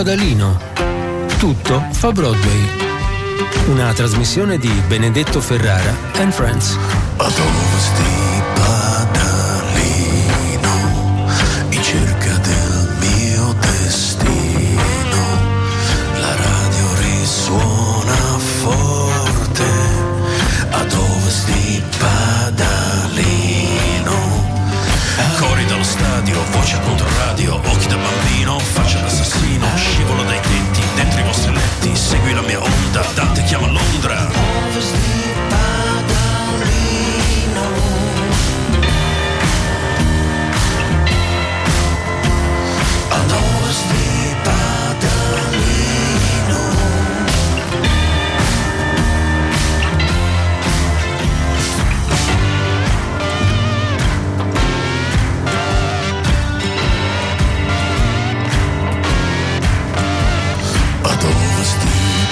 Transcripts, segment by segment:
Spadalino. Tutto fa Broadway. Una trasmissione di Benedetto Ferrara and Friends. Ad ovest di Padalino, in cerca del mio destino, la radio risuona forte. Ad ovest di Padalino, cori dallo stadio, voce contro radio, occhi da bambino, faccia d'assassino, scivolo dai tetti, dentro i vostri letti, segui la mia onda, Dante chiama Londra. Ovest di Padalino, ad ovest di Padalino. Ad ovest di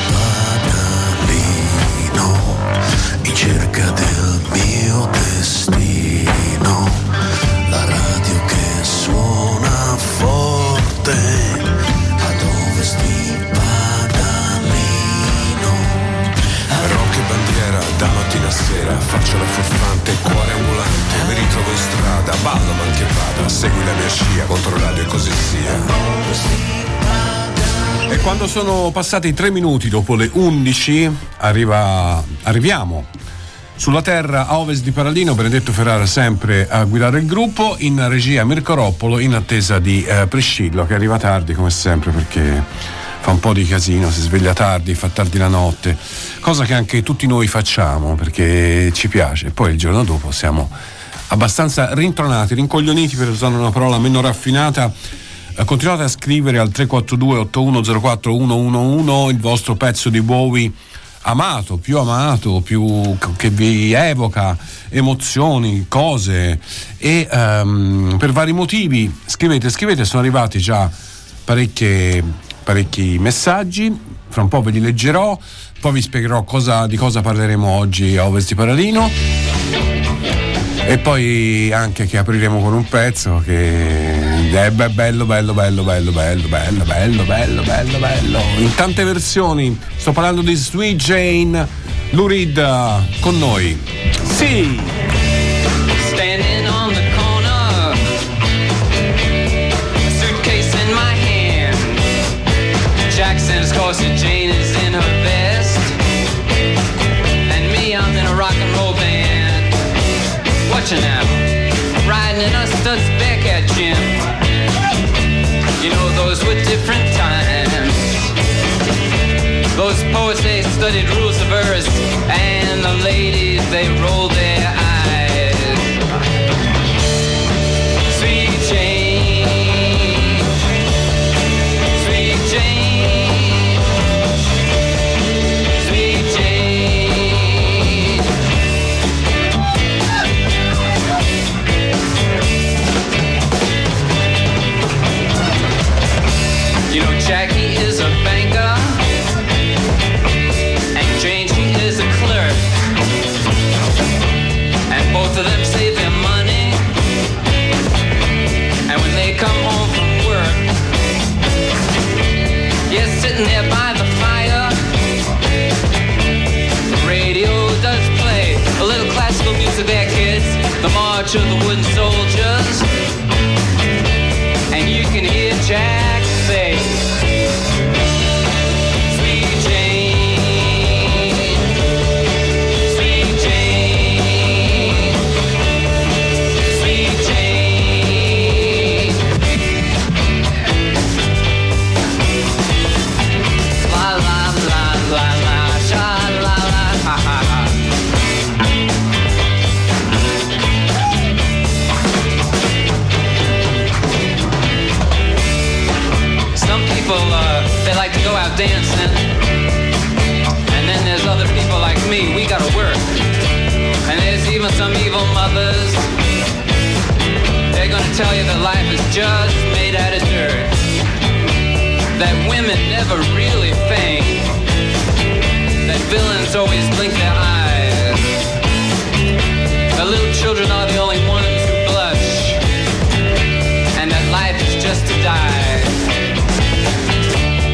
Padalino, in cerca del mio destino, la radio che suona forte. Ad ovest di Padalino, rock e bandiera da mattina a sera, faccio la furfante, cuore ambulante, mi ritrovo in strada, ballo ma che vada, segui la mia scia, contro radio e così sia. E quando sono passati 3 minuti dopo le 11 arriviamo sulla terra a ovest di Padalino. Benedetto Ferrara sempre a guidare il gruppo, in regia Mirko Roppolo, in attesa di Priscillo, che arriva tardi come sempre perché fa un po' di casino, si sveglia tardi, fa tardi la notte, cosa che anche tutti noi facciamo perché ci piace. Poi il giorno dopo siamo abbastanza rintronati, rincoglioniti, per usare una parola meno raffinata. Continuate a scrivere al 342 8104 111 il vostro pezzo di Bowie amato, più che vi evoca emozioni, cose, e per vari motivi scrivete, sono arrivati già parecchi messaggi, fra un po' ve li leggerò, poi vi spiegherò di cosa parleremo oggi a Ovest di Padalino, e poi anche che apriremo con un pezzo che è bello in tante versioni. Sto parlando di Sweet Jane, Lou Reed con noi. Sì! Standing on the corner, a suitcase in my hand, Jackson's corset, Jane is in her vest, and me, I'm in a rock and roll band. Watch it now, riding in a Stutzbeck gym. You know those were different times. Those poets, they studied rules of verse, and the ladies, they rolled their eyes. Sweet Jane, Sweet Jane, Sweet Jane. You know Jackie is a banker, and Jane, she is a clerk, and both of them save their money, and when they come home from work, yes, sitting there by the fire, the radio does play a little classical music there, kids, the March of the Wooden Soldiers, and you can hear Jack say, Sweet Jane, Sweet Jane, Sweet Jane. La la la la la, sha la la ha ha ha. Some people, they like to go out dancing, and then there's other people like me, we gotta work. And there's even some evil mothers, they're gonna tell you that life is just made out of dirt, that women never really think, that villains always blink their eyes, that little children are the only ones who blush, and that life is just to die.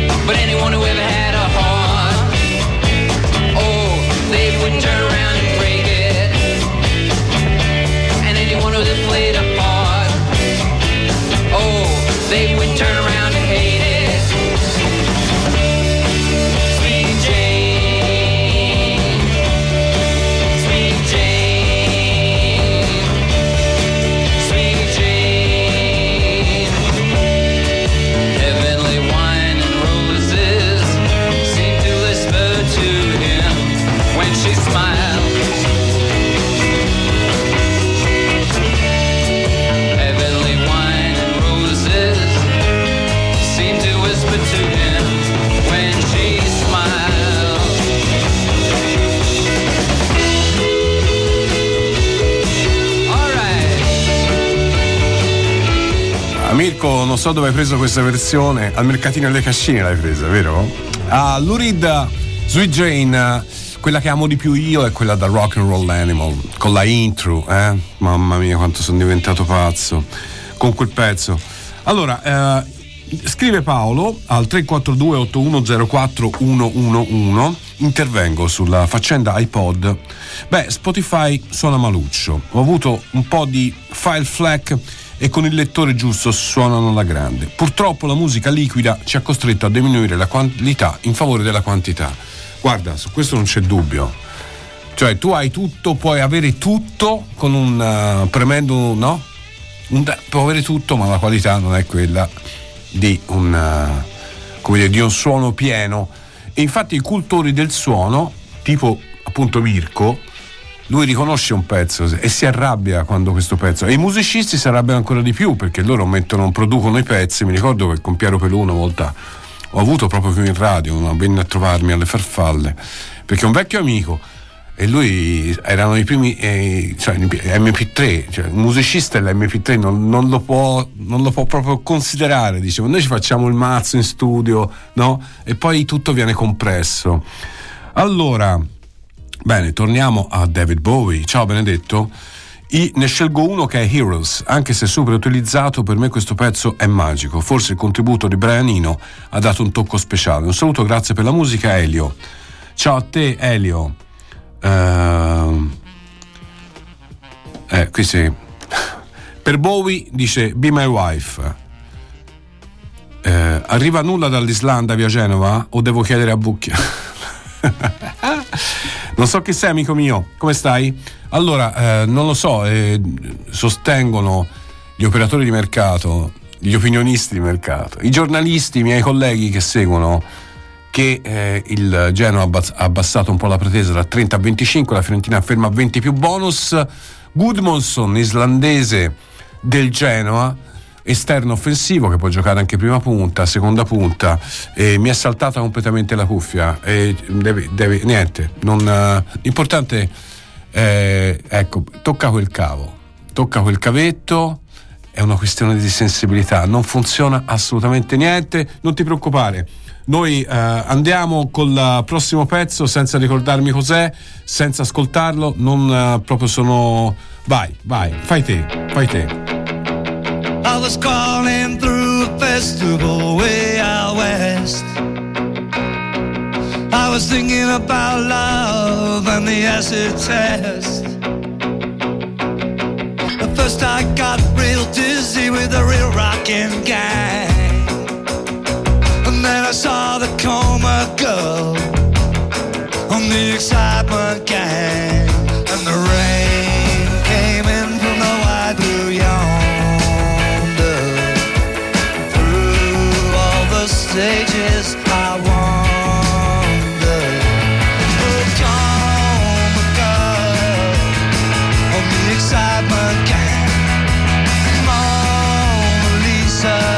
Mirko, non so dove hai preso questa versione, al mercatino delle Cascine l'hai presa, vero? Lou Reed, Sweet Jane, quella che amo di più io è quella da Rock and Roll Animal, con la intro, mamma mia quanto sono diventato pazzo con quel pezzo. Allora, scrive Paolo al 342 8104 111. Intervengo sulla faccenda iPod. Spotify suona maluccio, ho avuto un po' di file FLAC e con il lettore giusto suonano alla grande. Purtroppo la musica liquida ci ha costretto a diminuire la qualità in favore della quantità. Guarda, su questo non c'è dubbio, cioè tu hai tutto, puoi avere tutto con un premendo, no? Puoi avere tutto, ma la qualità non è quella di un suono pieno. E infatti i cultori del suono, tipo appunto Mirko, lui riconosce un pezzo e si arrabbia quando questo pezzo, e i musicisti si arrabbiano ancora di più perché loro producono i pezzi. Mi ricordo che con Piero Pelù una volta ho avuto proprio qui in radio, venne a trovarmi alle farfalle perché un vecchio amico, e lui erano i primi MP3, cioè un musicista l'MP3 non lo può proprio considerare, dicevo, noi ci facciamo il mazzo in studio, no? E poi tutto viene compresso. Allora, bene, torniamo a David Bowie. Ciao Benedetto. Ne scelgo uno che è Heroes, anche se super utilizzato, per me questo pezzo è magico, forse il contributo di Brian Eno ha dato un tocco speciale. Un saluto, grazie per la musica, Elio. Ciao a te Elio. Qui sì. Per Bowie dice Be My Wife. Arriva nulla dall'Islanda via Genova o devo chiedere a Bucchia? Non so chi sei, amico mio, come stai? Allora, non lo so, sostengono gli operatori di mercato, gli opinionisti di mercato, i giornalisti, i miei colleghi che seguono, che il Genoa ha abbassato un po' la pretesa da 30 a 25, la Fiorentina ferma a 20 più bonus. Gudmundsson, islandese del Genoa, esterno offensivo che può giocare anche prima punta, seconda punta, mi è saltata completamente la cuffia e niente, l'importante ecco, tocca quel cavetto, è una questione di sensibilità, non funziona assolutamente niente, non ti preoccupare. Noi andiamo col prossimo pezzo senza ricordarmi cos'è, senza ascoltarlo, non proprio sono... Vai, fai te. I was calling through a festival way out west. I was thinking about love and the acid test. At first I got real dizzy with the real rockin' gang. And then I saw the Coma Girl on the Excitement Gang. And the rain came in from the wide blue yonder. Through all the stages I wander. Oh, Coma Girl on the Excitement Gang. Mona Lisa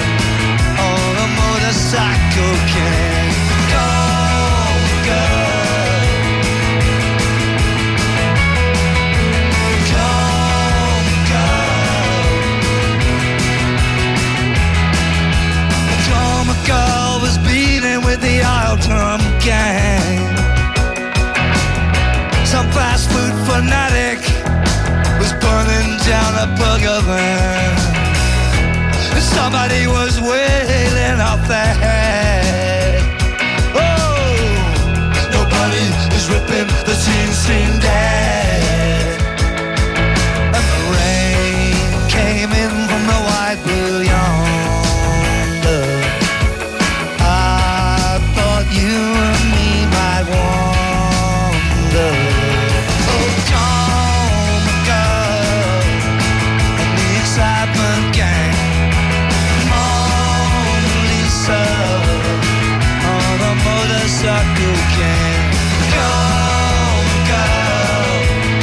Psycho King, Coma Girl, Coma Girl. Coma Girl was beating with the Alton gang. Some fast food fanatic was burning down a burger van. Somebody was wailing off their head. Oh, nobody is ripping the scene dead. And the rain came in from the white blue yonder. I thought you and me might wander. Oh, Coma Girl and the Excitement Gang. On a motorcycle gang. Coma Girl,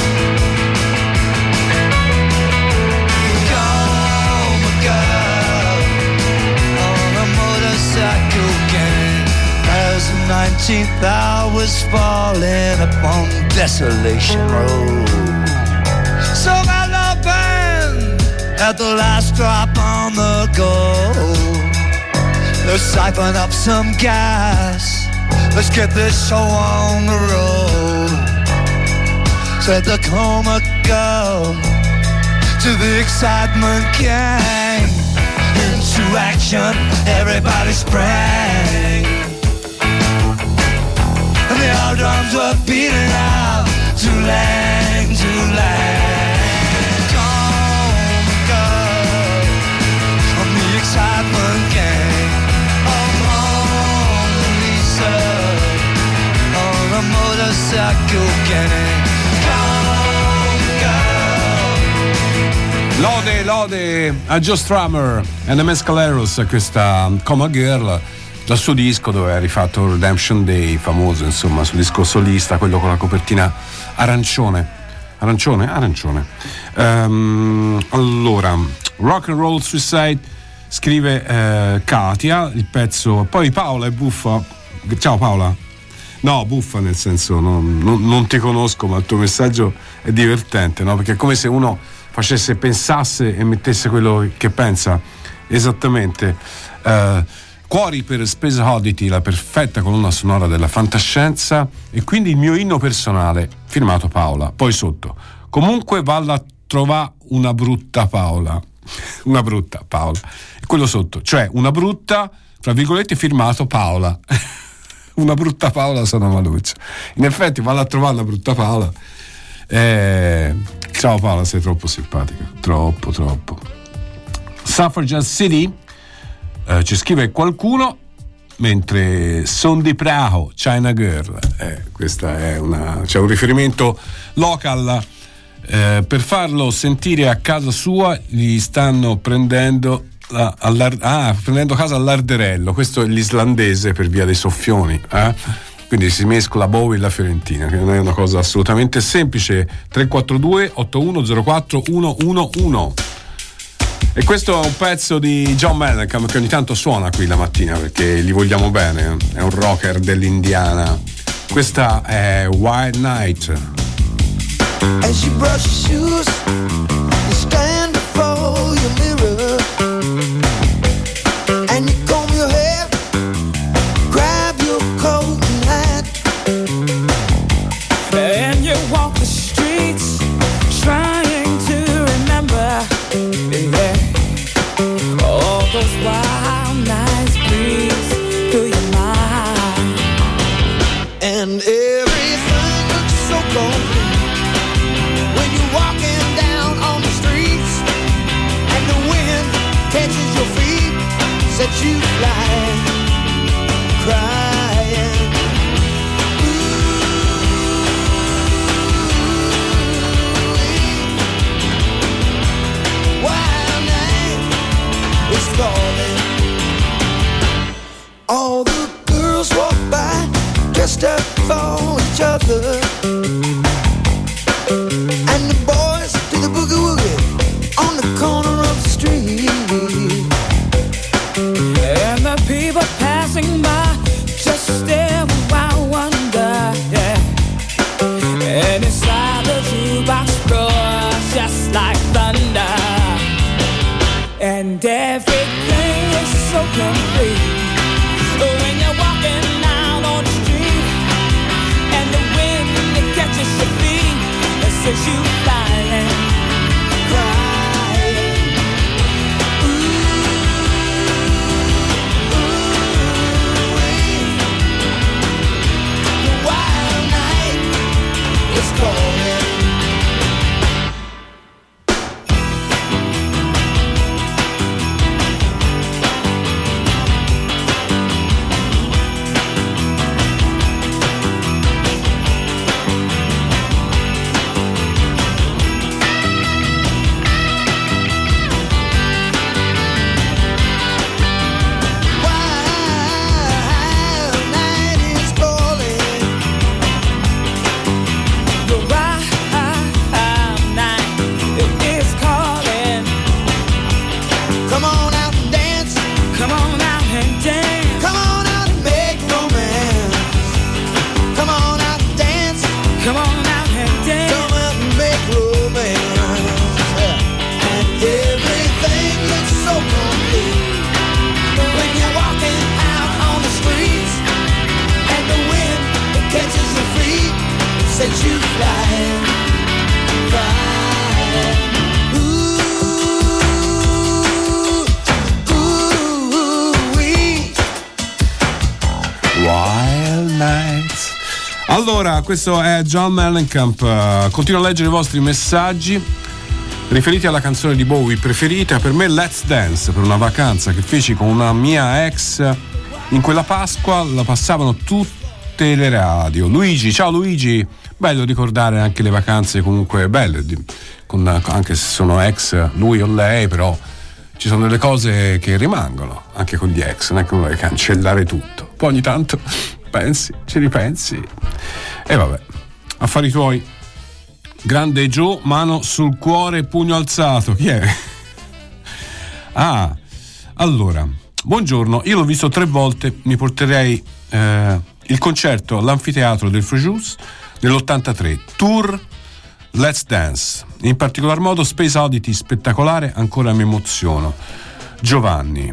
Coma Girl, on a motorcycle gang. As the 19th hour was falling upon Desolation Road, so my love band at the last drop on the go. Let's siphon up some gas. Let's get this show on the road. Said the Coma Girl to the excitement gang. Into action, everybody sprang. And the old drums were beating out. Too-lang, too-lang. Coma Girl on the excitement gang. Oh, Lisa on a motorcycle gang. Lode a Joe Strummer and the Mescaleros, questa Coma Girl dal suo disco dove ha rifatto Redemption Day, famoso insomma, sul disco solista, quello con la copertina arancione. Allora, Rock and Roll Suicide, scrive Katia, il pezzo, poi Paola è buffa. Ciao Paola. No, buffa nel senso non ti conosco, ma il tuo messaggio è divertente, no? Perché è come se uno pensasse e mettesse quello che pensa esattamente. Cuori per Space Oddity, la perfetta colonna sonora della fantascienza, e quindi il mio inno personale, firmato Paola. Poi sotto, comunque valla a trovare una brutta Paola. Una brutta Paola. E quello sotto, cioè una brutta, tra virgolette, firmato Paola. Una brutta Paola sono Maluccia. In effetti valla a trovare una brutta Paola. Ciao Paola, sei troppo simpatica, troppo. Suffragette City, ci scrive qualcuno, mentre Son di Praho, China Girl, questa è c'è un riferimento local, per farlo sentire a casa sua gli stanno prendendo casa all'Arderello. Questo è l'islandese per via dei soffioni, quindi si mescola Bowie e la Fiorentina, che non è una cosa assolutamente semplice. 342 8104 111. E questo è un pezzo di John Mellencamp che ogni tanto suona qui la mattina perché gli vogliamo bene, è un rocker dell'Indiana. Questa è Wild Night. As you brush your shoes, you stand before your mirror, and you comb your hair, grab your coat and hat, and you walk the streets trying to remember, yeah, all those wild nights breeze through your mind, and everything looks so complete when you're walking down on the streets, and the wind catches your feet, sets you flying, crying. Wild night is calling. All the girls walk by, dressed up for each other, and the boys do the boogie woogie on the corner of the street, and the people passing by just stare with wild wonder, yeah. And inside the jukebox roars just like thunder, and everything is so complete when you're walking out on the street, and the wind catches nights. Allora, questo è John Mellencamp. Continuo a leggere i vostri messaggi riferiti alla canzone di Bowie preferita. Per me Let's Dance, per una vacanza che feci con una mia ex in quella Pasqua, la passavano tutte le radio. Luigi, ciao Luigi, bello ricordare anche le vacanze comunque belle, anche se sono ex lui o lei, però ci sono delle cose che rimangono anche con gli ex, non è che uno deve cancellare tutto, poi ogni tanto ci ripensi e vabbè, affari tuoi. Grande Joe, mano sul cuore, pugno alzato. Chi è? Allora, buongiorno, io l'ho visto 3 volte, mi porterei il concerto all'anfiteatro del Frejus nell'83, tour Let's Dance, in particolar modo Space Oddity, spettacolare, ancora mi emoziono. Giovanni,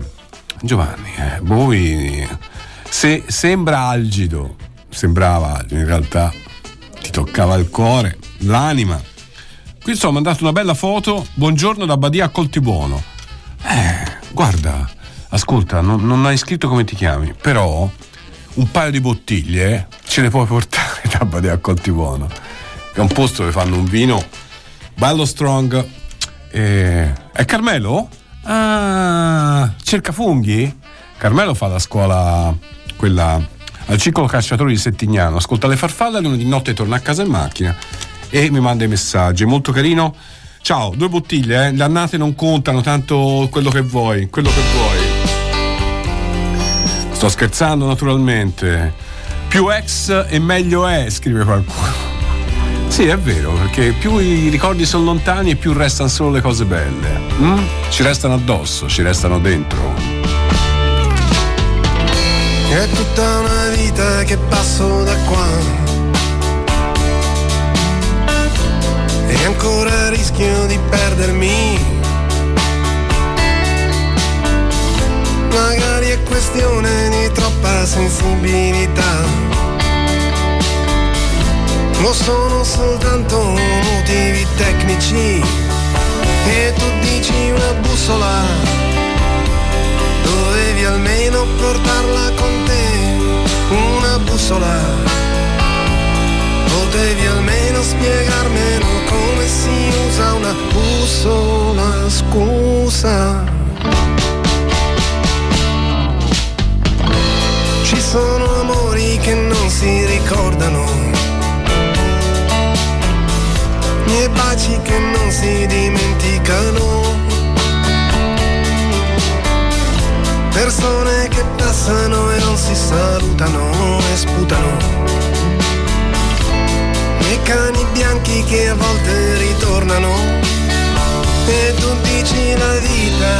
Bowie sembrava algido, in realtà ti toccava il cuore, l'anima. Qui ho mandato una bella foto. Buongiorno da Badia a Coltibuono. Guarda, ascolta, non hai scritto come ti chiami, però un paio di bottiglie ce le puoi portare da Badia a Coltibuono, che è un posto dove fanno un vino bello strong. È Carmelo? Cerca funghi? Carmelo fa la scuola, quella al Circolo Cacciatori di Settignano, ascolta le farfalle, lunedì notte torna a casa in macchina e mi manda i messaggi, molto carino. Ciao, 2 bottiglie, le annate non contano, tanto quello che vuoi. Sto scherzando naturalmente. Più ex e meglio è, scrive qualcuno. Sì, è vero, perché più i ricordi sono lontani e più restano solo le cose belle. Ci restano addosso, ci restano dentro. È tutta una vita che passo da qua e ancora rischio di perdermi. Magari è questione di troppa sensibilità, o sono soltanto motivi tecnici. E tu dici una bussola, dovevi almeno portarla con te, una bussola. Potevi almeno spiegarmelo come si usa una bussola, scusa. Ci sono amori che non si ricordano e baci che non si dimenticano. Persone che passano e non si salutano e sputano, e cani bianchi che a volte ritornano. E tu dici la vita,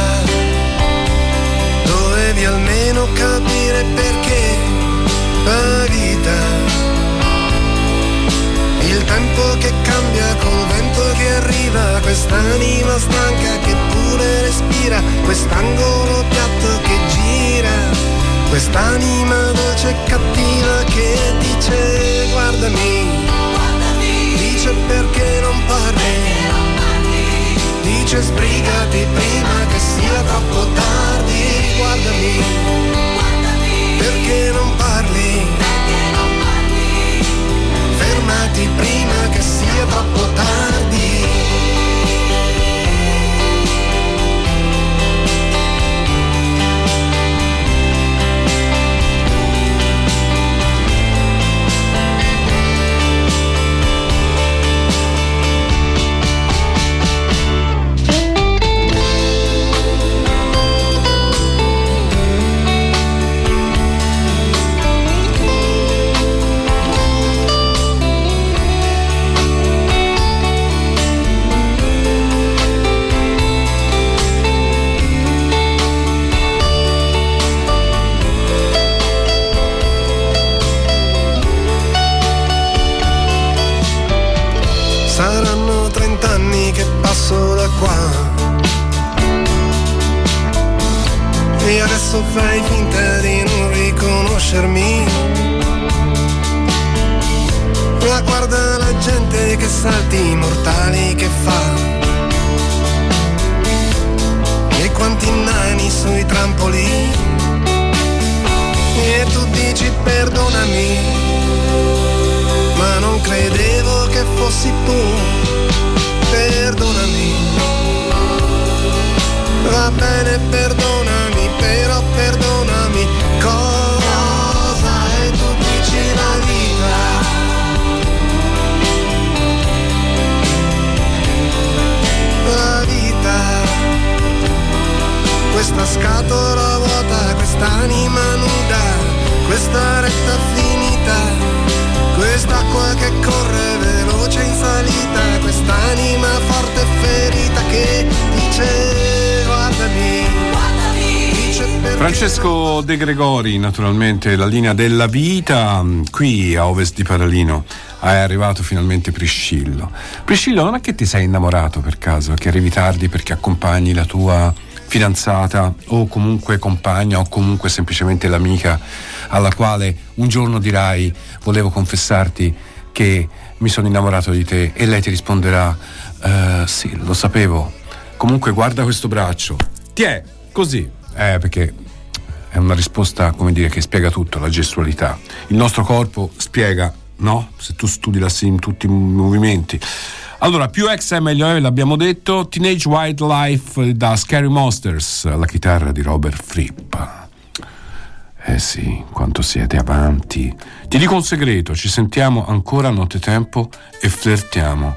dovevi almeno capire perché la vita. Il tempo che cambia col vento che arriva, quest'anima stanca che pure respira, quest'angolo piatto che gira, quest'anima dolce e cattiva che dice guardami, dice perché non parli, dice sbrigati prima che sia troppo tardi, guardami, perché non parli, fermati prima che sia troppo tardi. Saranno 30 anni che passo da qua e adesso fai finta di non riconoscermi. Ma guarda la gente che salti mortali che fa, e quanti nani sui trampolini. E tu dici perdonami, si può. Perdonami, va bene, perdonami, però perdonami. Cosa è, tu dici la vita? La vita, questa scatola vuota, quest'anima nuda, questa retta finita, quest'acqua che corre veloce in salita, quest'anima forte e ferita che dice guardami, dice perché. Francesco De Gregori, naturalmente, la linea della vita. Qui a ovest di Paralino è arrivato finalmente Priscillo. Priscillo, non è che ti sei innamorato per caso, che arrivi tardi perché accompagni la tua fidanzata o comunque compagna o comunque semplicemente l'amica alla quale un giorno dirai volevo confessarti che mi sono innamorato di te, e lei ti risponderà sì, lo sapevo, comunque guarda questo braccio, ti è così, perché è una risposta, come dire, che spiega tutto, la gestualità. Il nostro corpo spiega, no? Se tu studi la sim, tutti i movimenti. Allora, più ex è meglio è, l'abbiamo detto. Teenage Wildlife da Scary Monsters, la chitarra di Robert Fripp. Sì, quanto siete avanti. Ti dico un segreto, ci sentiamo ancora nottetempo e flirtiamo.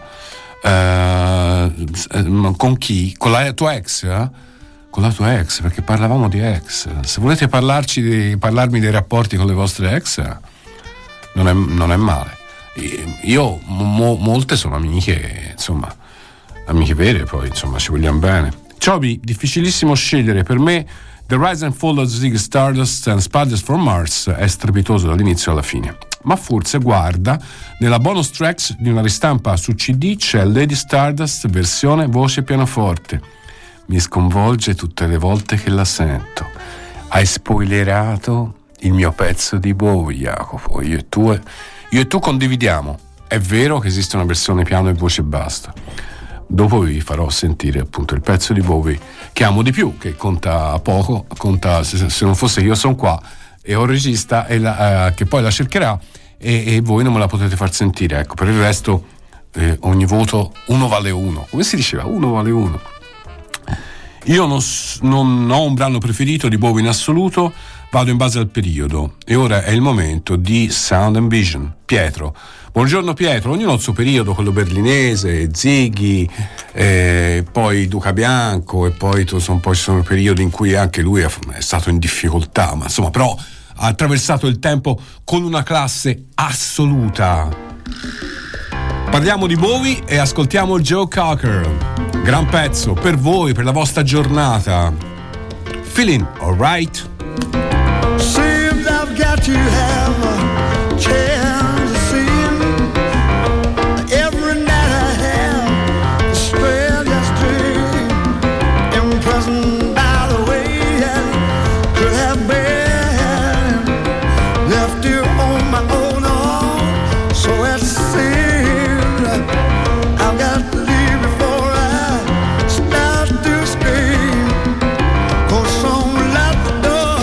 Con chi? Con la tua ex? Con la tua ex, perché parlavamo di ex. Se volete parlarmi dei rapporti con le vostre ex, non è male. Io molte sono amiche, insomma, amiche vere, poi insomma ci vogliamo bene. Ciobi, difficilissimo scegliere. Per me The Rise and Fall of Ziggy Stardust and Spiders from Mars è strepitoso dall'inizio alla fine. Ma forse, guarda, nella bonus tracks di una ristampa su CD c'è Lady Stardust versione voce pianoforte. Mi sconvolge tutte le volte che la sento. Hai spoilerato il mio pezzo di Bowie, Jacopo. Io e tu condividiamo. È vero che esiste una versione piano e voce basta. Dopo vi farò sentire appunto il pezzo di Bowie che amo di più, che conta poco, conta, se non fosse io sono qua e ho un regista che poi la cercherà e voi non me la potete far sentire. Ecco, per il resto ogni voto uno vale uno. Come si diceva? Uno vale uno. Io non ho un brano preferito di Bowie in assoluto, vado in base al periodo e ora è il momento di Sound and Vision. Pietro, buongiorno Pietro. Ognuno ha il suo periodo, quello berlinese, Ziggy, poi Duca Bianco, e poi ci sono periodi in cui anche lui è stato in difficoltà, ma insomma, però ha attraversato il tempo con una classe assoluta. Parliamo di Bowie e ascoltiamo Joe Cocker. Gran pezzo per voi, per la vostra giornata. Feeling alright? Seems I've got to have a chance to see him. Every night I have the strangest dream, imprisoned by the way I could have been left here on my own arm. So it seems I've got to leave before I start to scream. 'Cause some locked the door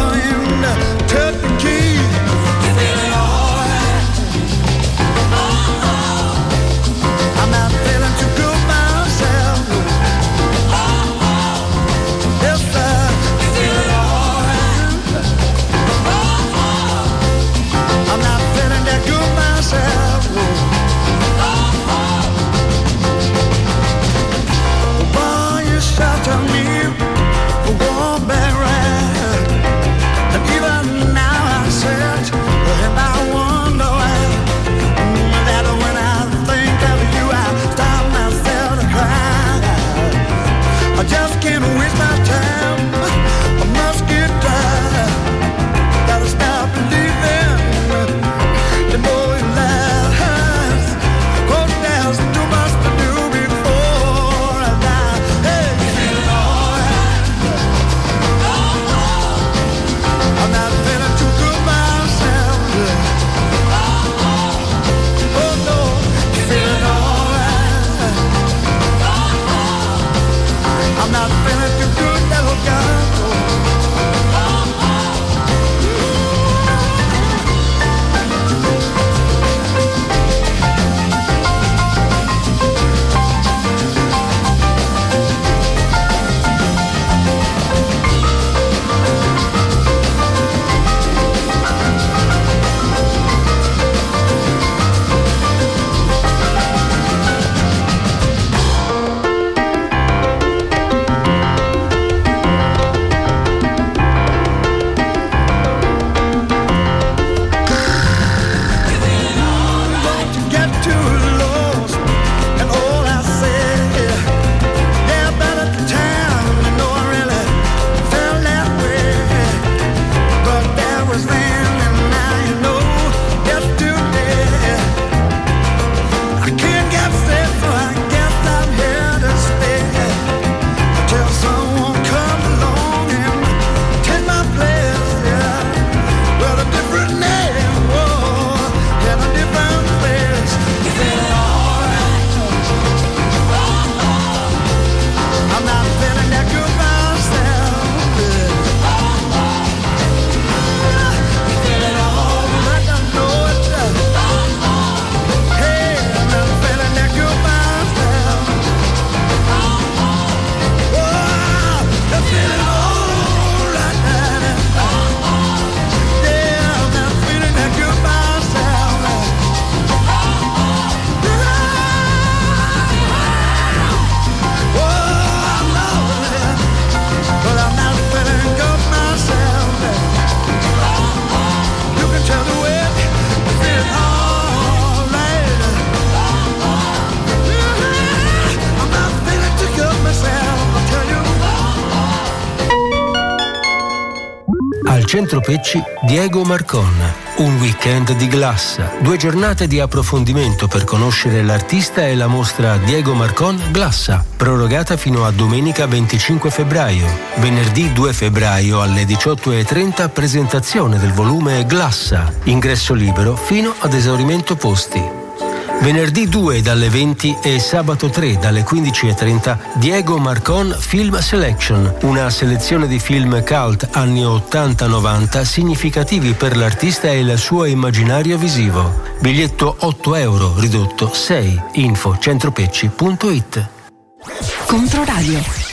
Centro Pecci Diego Marcon. Un weekend di glassa, 2 giornate di approfondimento per conoscere l'artista e la mostra Diego Marcon Glassa, prorogata fino a domenica 25 febbraio. Venerdì 2 febbraio alle 18:30 presentazione del volume Glassa, ingresso libero fino ad esaurimento posti. Venerdì 2 dalle 20 e sabato 3 dalle 15:30 Diego Marcon Film Selection, una selezione di film cult anni 80-90 significativi per l'artista e il suo immaginario visivo. Biglietto €8, ridotto 6. Info centropecci.it. Controradio.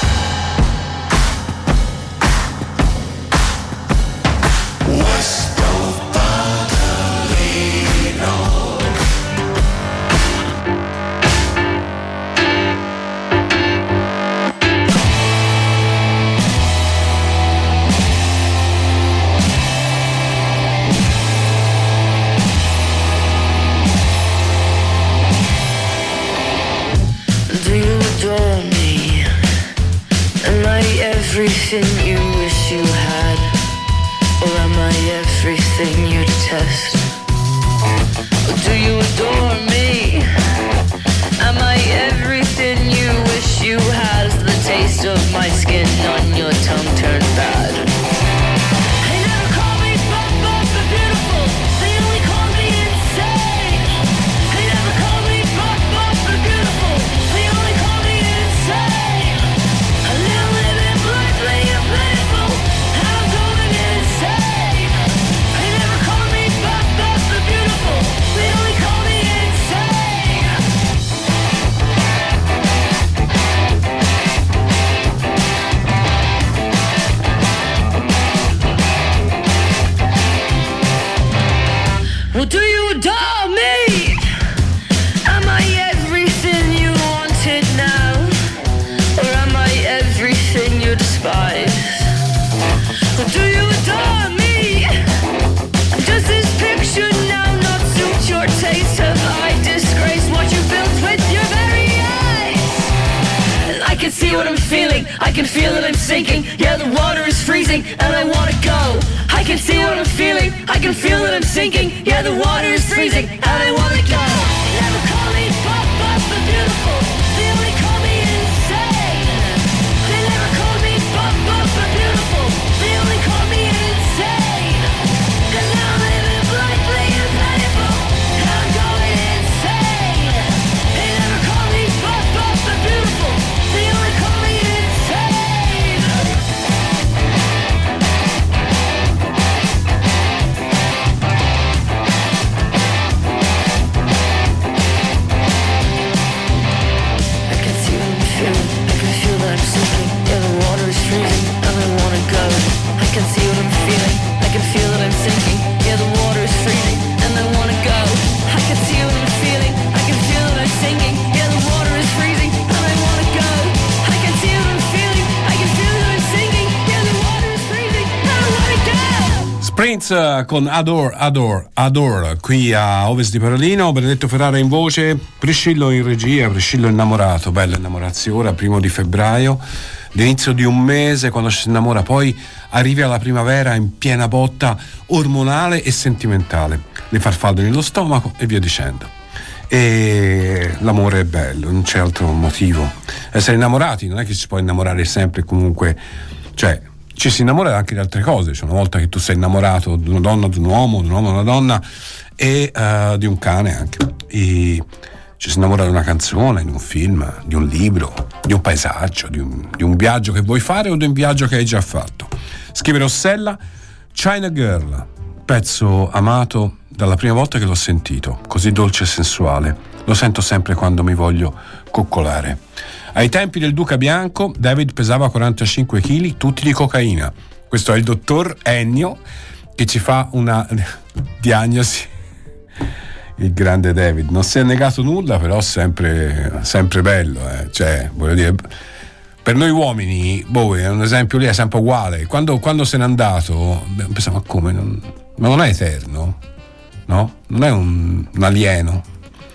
Everything you wish you had, or am I everything you detest? Or do you adore me? Am I everything you wish you had? Is the taste of my skin on your tongue turned bad? They never call me buff or beautiful, they only call me insane. They never call me buff or beautiful, they only call me insane. A little living blindly and playful, I'm going insane. They never call me buff or beautiful, they only call me insane. Well, do you adore me? Am I everything you wanted now? Or am I everything you despise? Well, do you adore me? Does this picture now not suit your taste? Have I disgraced what you built with your very eyes? I can see what I'm feeling, I can feel that I'm sinking. Yeah, the water is freezing and I wanna go. I can see what I'm feeling, I can feel that I'm sinking. Yeah, the water is freezing and I wanna go. Never call me buff or beautiful, they only call me insane. They never call me buff or beautiful, they only call me insane. And now I'm living blankly and painful, and I'm going insane. They never call me buff or beautiful, they only call me insane. I can see what I'm feeling, I can feel that I'm sinking. Yeah, the water is freezing and I wanna go. I can see what I'm feeling, I can feel that I'm sinking. Yeah, the water is freezing and I wanna go. I can see what I'm feeling, I can feel that I'm sinking. Yeah, the water is freezing and I wanna go. I can see what I'm feeling, I can feel that I'm sinking. Yeah, the water is freezing and I wanna go. Prince con Adore qui a Ovest di Paralino. Benedetto Ferrara in voce, Priscillo in regia, Priscillo innamorato. Bello innamorarsi ora, 1 febbraio, l'inizio di un mese, quando ci si innamora, poi arrivi alla primavera in piena botta ormonale e sentimentale, le farfalle nello stomaco e via dicendo. E l'amore è bello, non c'è altro motivo. Essere innamorati non è che ci si può innamorare sempre e comunque, cioè ci si innamora anche di altre cose. Cioè, una volta che tu sei innamorato di una donna, di un uomo di una donna e di un cane anche, e ci si innamora di una canzone, di un film, di un libro, di un paesaggio, di un viaggio che vuoi fare o di un viaggio che hai già fatto. Scrive Rossella, China Girl, pezzo amato dalla prima volta che l'ho sentito, così dolce e sensuale, lo sento sempre quando mi voglio coccolare. Ai tempi del Duca Bianco David pesava 45 kg, tutti di cocaina. Questo è il dottor Ennio che ci fa una diagnosi. Il grande David non si è negato nulla, però sempre bello, cioè, voglio dire, per noi uomini, è un esempio lì, è sempre uguale. Quando se n'è andato pensavo, ma come, ma non è eterno, no? Non è un alieno.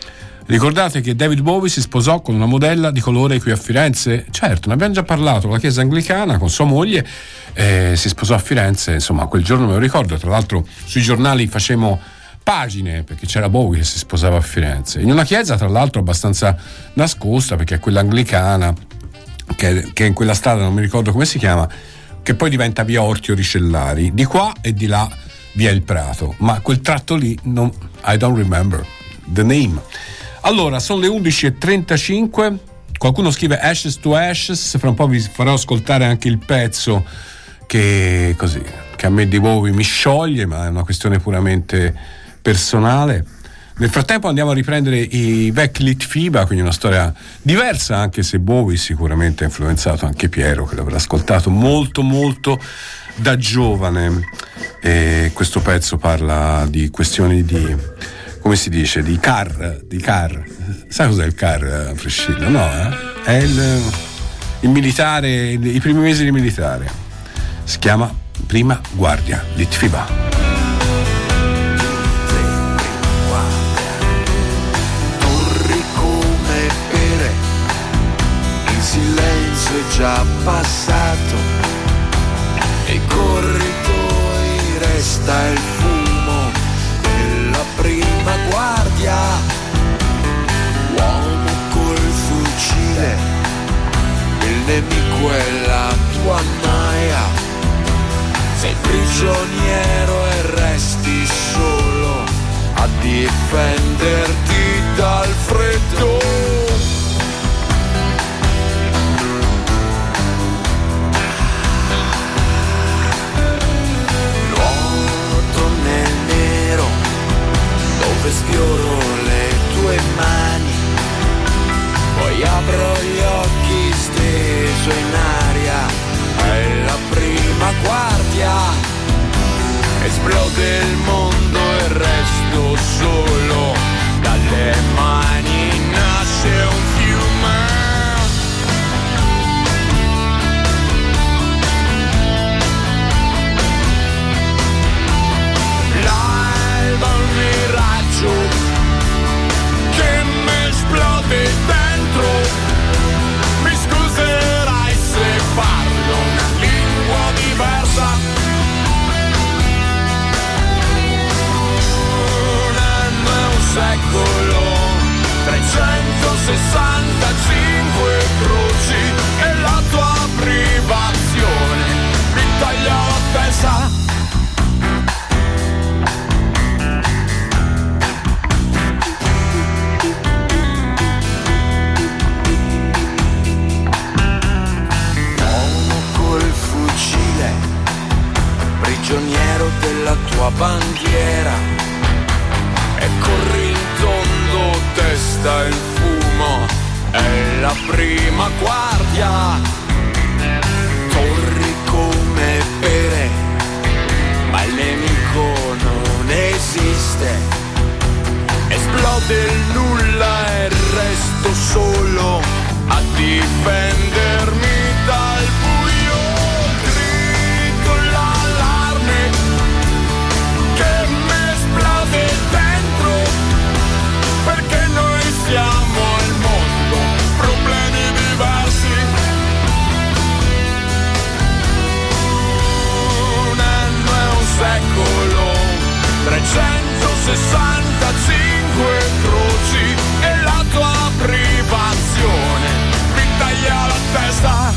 Ricordate che David Bowie si sposò con una modella di colore qui a Firenze? Certo, ne abbiamo già parlato, la chiesa anglicana con sua moglie, si sposò a Firenze, insomma quel giorno me lo ricordo, tra l'altro sui giornali facemmo pagine perché c'era Bowie che si sposava a Firenze, in una chiesa tra l'altro abbastanza nascosta, perché è quella anglicana che in quella strada, non mi ricordo come si chiama, che poi diventa via Ortio Ricellari, di qua e di là via il Prato, ma quel tratto lì I don't remember the name. Allora, sono le 11:35, qualcuno scrive Ashes to Ashes, fra un po' vi farò ascoltare anche il pezzo che a me di Bowie mi scioglie, ma è una questione puramente personale. Nel frattempo andiamo a riprendere i vecchi Litfiba, quindi una storia diversa, anche se Bowie sicuramente ha influenzato anche Piero, che l'avrà ascoltato molto molto da giovane, e questo pezzo parla di questioni di, come si dice, di car. Sai cos'è il car, Frescillo? No, È il militare, i primi mesi di militare. Si chiama Prima Guardia, Litfiba. Torri come pere, il silenzio è già passato, e i corridoi resta il fumo della prima guardia. Uomo col fucile, il nemico è la tua naia. Sei prigioniero e resti solo a difenderti dal freddo. Nuoto nel nero dove sfioro le tue mani, poi apro gli occhi steso in aria. È la prima guardia, esplode il mondo e resto solo, dalle mani nasce un fiume. L'alba è un miraggio che mi esplode dentro, mi scuserai se parlo una lingua diversa. Un anno e un secolo, 365 croci, e la tua privazione mi taglia la testa. Prigioniero della tua bandiera, e corri in tondo, testa il fumo, è la prima guardia. Torri come pere, ma il nemico non esiste. Esplode il nulla e resto solo a difendermi dal buio. Che mi esplode dentro, perché noi siamo al mondo, problemi diversi. Un anno e un secolo, 365 croci, e la tua privazione mi taglia la testa.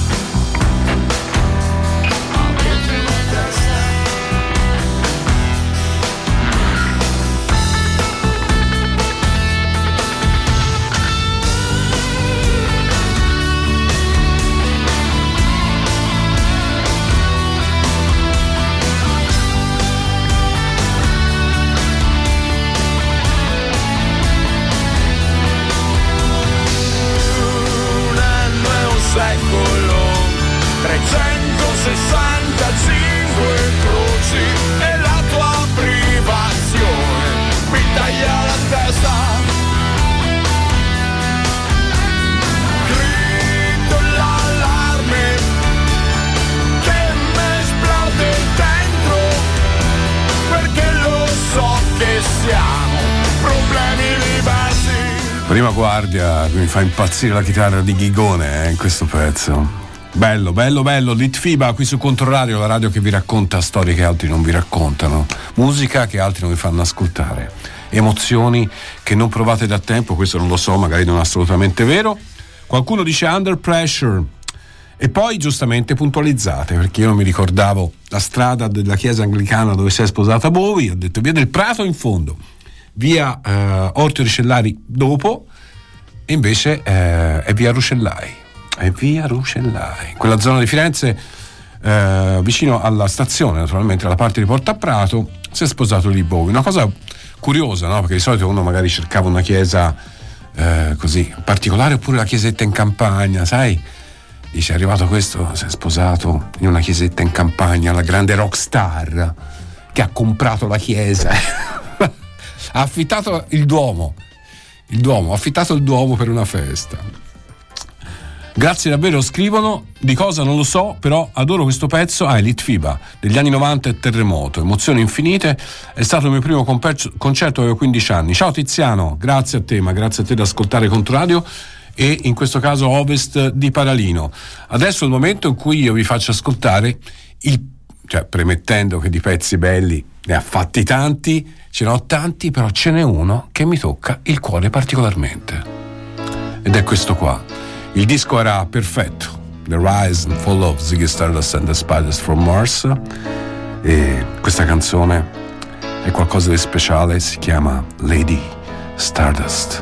prima guardia, mi fa impazzire la chitarra di Ghigone in questo pezzo. Bello, bello, bello. Litfiba qui su Controradio, la radio che vi racconta storie che altri non vi raccontano, musica che altri non vi fanno ascoltare, emozioni che non provate da tempo. Questo non lo so, magari non è assolutamente vero. Qualcuno dice Under Pressure e poi giustamente puntualizzate, perché io non mi ricordavo la strada della chiesa anglicana dove si è sposata Bowie. Ho detto via del Prato in fondo, via Orto Ruscellai dopo, e invece è via Ruscellai. È via Ruscellai, quella zona di Firenze vicino alla stazione, naturalmente alla parte di Porta a Prato, si è sposato lì Bowie. Una cosa curiosa, no? Perché di solito uno magari cercava una chiesa così particolare, oppure la chiesetta in campagna, sai? Dice, è arrivato questo, si è sposato in una chiesetta in campagna, la grande rockstar che ha comprato la chiesa ha affittato il Duomo, ha affittato il Duomo per una festa. Grazie davvero, scrivono, di cosa non lo so, però adoro questo pezzo. Litfiba, degli anni 90 e Terremoto, emozioni infinite, è stato il mio primo concerto, avevo 15 anni. Ciao Tiziano, grazie a te, ma grazie a te da ascoltare Controradio, e in questo caso Ovest di Paralino. Adesso è il momento in cui io vi faccio ascoltare premettendo che di pezzi belli ne ha fatti tanti, ce ne ho tanti, però ce n'è uno che mi tocca il cuore particolarmente, ed è questo qua. Il disco era perfetto, The Rise and Fall of Ziggy Stardust and the Spiders from Mars, e questa canzone è qualcosa di speciale, si chiama Lady Stardust.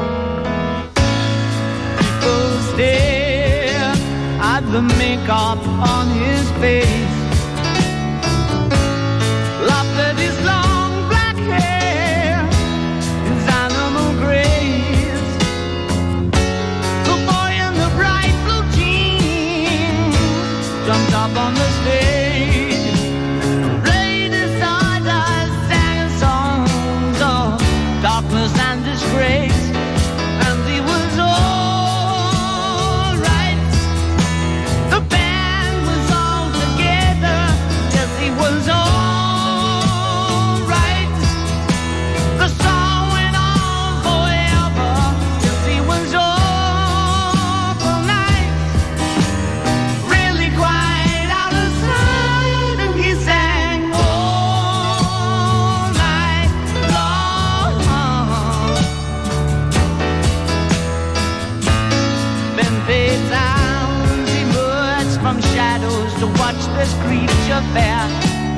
People stare at the makeup on his face, laugh at his long black hair, his animal grace. Jumped up on the stage, played his stardust, sang songs of darkness and disgrace, and he was all right. The band was all together, yes, he was all right. The song went on forever, yes, he was all. To watch this creature fair,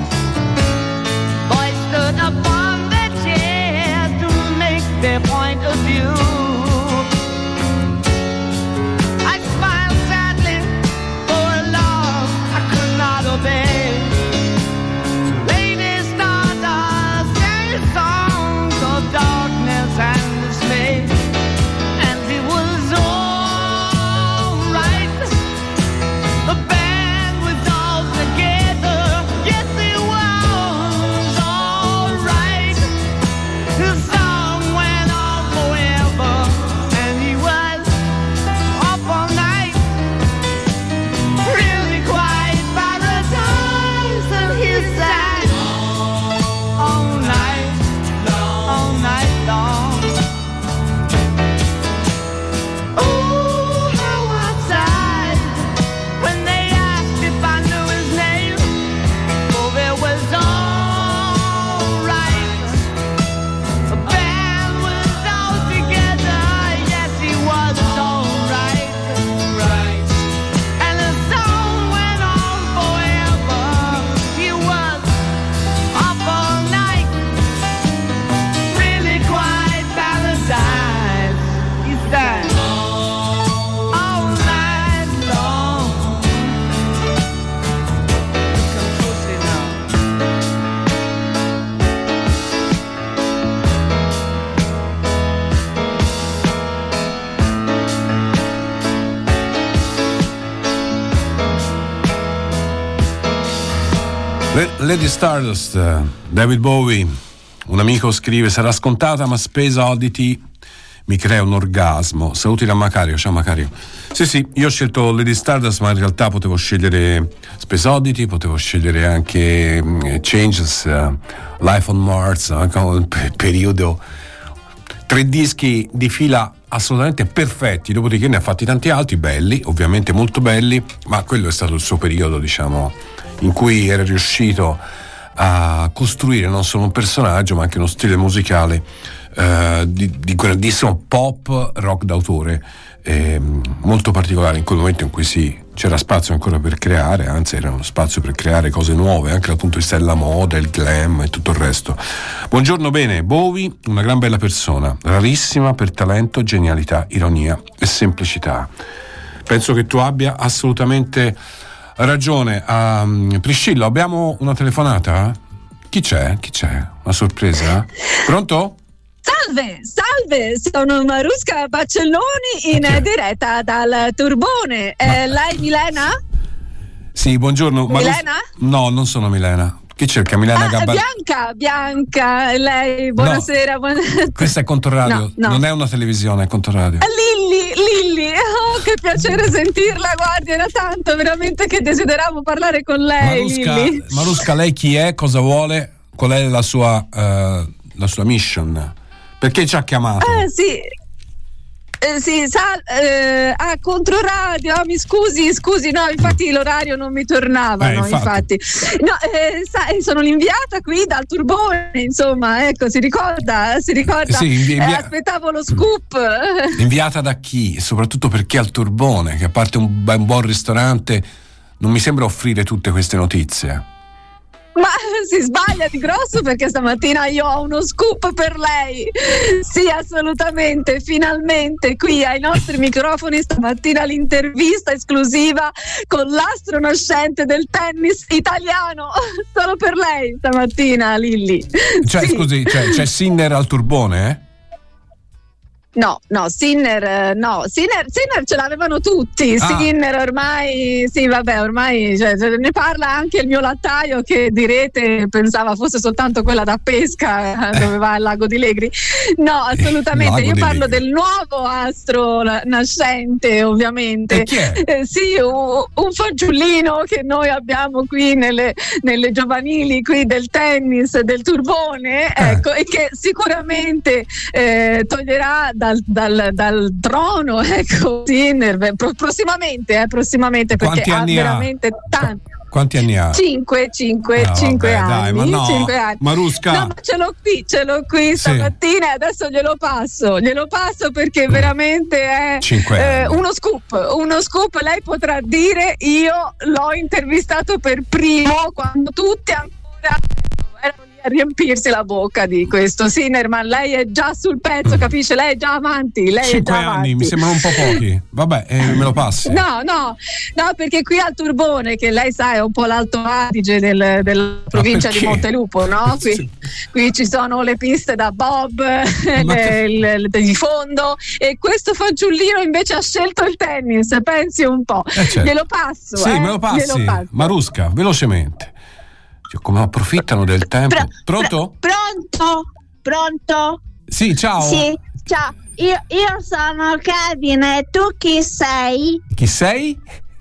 boys stood upon their chairs to make their point of view. I smiled sadly for a love I could not obey. Lady Stardust sang songs of darkness and dismay, and it was all right. The band was all together, yes it was all right. The song went on forever, and he was up all night. Really quite paradise, and he sang all night long. Oh, how I sighed when they asked if I knew his name. Oh, it was all right. The band was all together, yes, he was all right. And the song went on forever. He was up all night, really quite paradise. He sang all night long. Come closer now. Lady Stardust, David Bowie. Un amico scrive: sarà scontata ma spesa Oddity mi crea un orgasmo. Saluti da Macario. Ciao Macario. Sì, io ho scelto Lady Stardust, ma in realtà potevo scegliere Space Oddity, potevo scegliere anche Changes, Life on Mars, il periodo 3 dischi di fila assolutamente perfetti, dopodiché ne ha fatti tanti altri belli, ovviamente molto belli, ma quello è stato il suo periodo, diciamo, in cui era riuscito a costruire non solo un personaggio ma anche uno stile musicale di grandissimo pop rock d'autore, molto particolare in quel momento in cui c'era spazio ancora per creare, anzi era uno spazio per creare cose nuove anche dal punto di vista della moda, il glam e tutto il resto. Buongiorno, bene, Bowie, una gran bella persona, rarissima per talento, genialità, ironia e semplicità. Penso che tu abbia assolutamente ragione. Priscillo, abbiamo una telefonata? Chi c'è? Una sorpresa? Pronto? Salve, sono Marusca Baccelloni in diretta dal Turbone. Lei Milena? Sì, buongiorno. Milena? No, non sono Milena. Chi cerca? Milena Gabbar? Bianca, lei, buonasera. No, questa è Controradio, no. Non è una televisione, è Controradio. Lilli, oh, che piacere sentirla, guardi, era tanto veramente che desideravo parlare con lei. Marusca, lei chi è? Cosa vuole? Qual è la sua mission? Perché ci ha chiamato? A Controradio, mi scusi, no, infatti l'orario non mi tornava, infatti. No, sono l'inviata qui dal Turbone, insomma, ecco, si ricorda? Sì, aspettavo lo scoop. Inviata da chi? Soprattutto perché al Turbone, che a parte un buon ristorante non mi sembra offrire tutte queste notizie. Ma si sbaglia di grosso, perché stamattina io ho uno scoop per lei. Sì, assolutamente, finalmente qui ai nostri microfoni stamattina l'intervista esclusiva con l'astro nascente del tennis italiano, solo per lei stamattina, Lilli. Cioè, sì. Scusi, c'è Sinner al Turbone, eh? No, Sinner ce l'avevano tutti. Sinner ormai, sì, vabbè, ormai ne parla anche il mio lattaio, che direte pensava fosse soltanto quella da pesca dove va al lago di Legri. No, assolutamente, io parlo del nuovo astro nascente, ovviamente. Sì, un fagiolino che noi abbiamo qui nelle giovanili qui del tennis, del Turbone, ecco, e che sicuramente toglierà dal trono, ecco, Sinner, prossimamente, perché quanti ha anni veramente tanti. Quanti anni ha? 5 anni. Dai, ma no, 5 anni. Marusca. No, ma ce l'ho qui stamattina, e adesso glielo passo perché veramente è uno scoop. Lei potrà dire: io l'ho intervistato per primo, quando tutti ancora erano lì a riempirsi la bocca di questo Sinner, ma lei è già sul pezzo, capisce? Lei è già avanti. 5 anni mi sembrano un po' pochi. Vabbè, me lo passi. No, perché qui al Turbone, che lei sa è un po' l'Alto Adige della provincia di Montelupo, no? Qui ci sono le piste da bob, di fondo, e questo fanciullino invece ha scelto il tennis, pensi un po'. Certo. Glielo passo. Sì, me lo passi. Marusca, velocemente. Come approfittano del tempo. Pronto? Pronto? Sì, ciao. Sì, ciao. Io sono Kevin, e tu chi sei? Chi sei?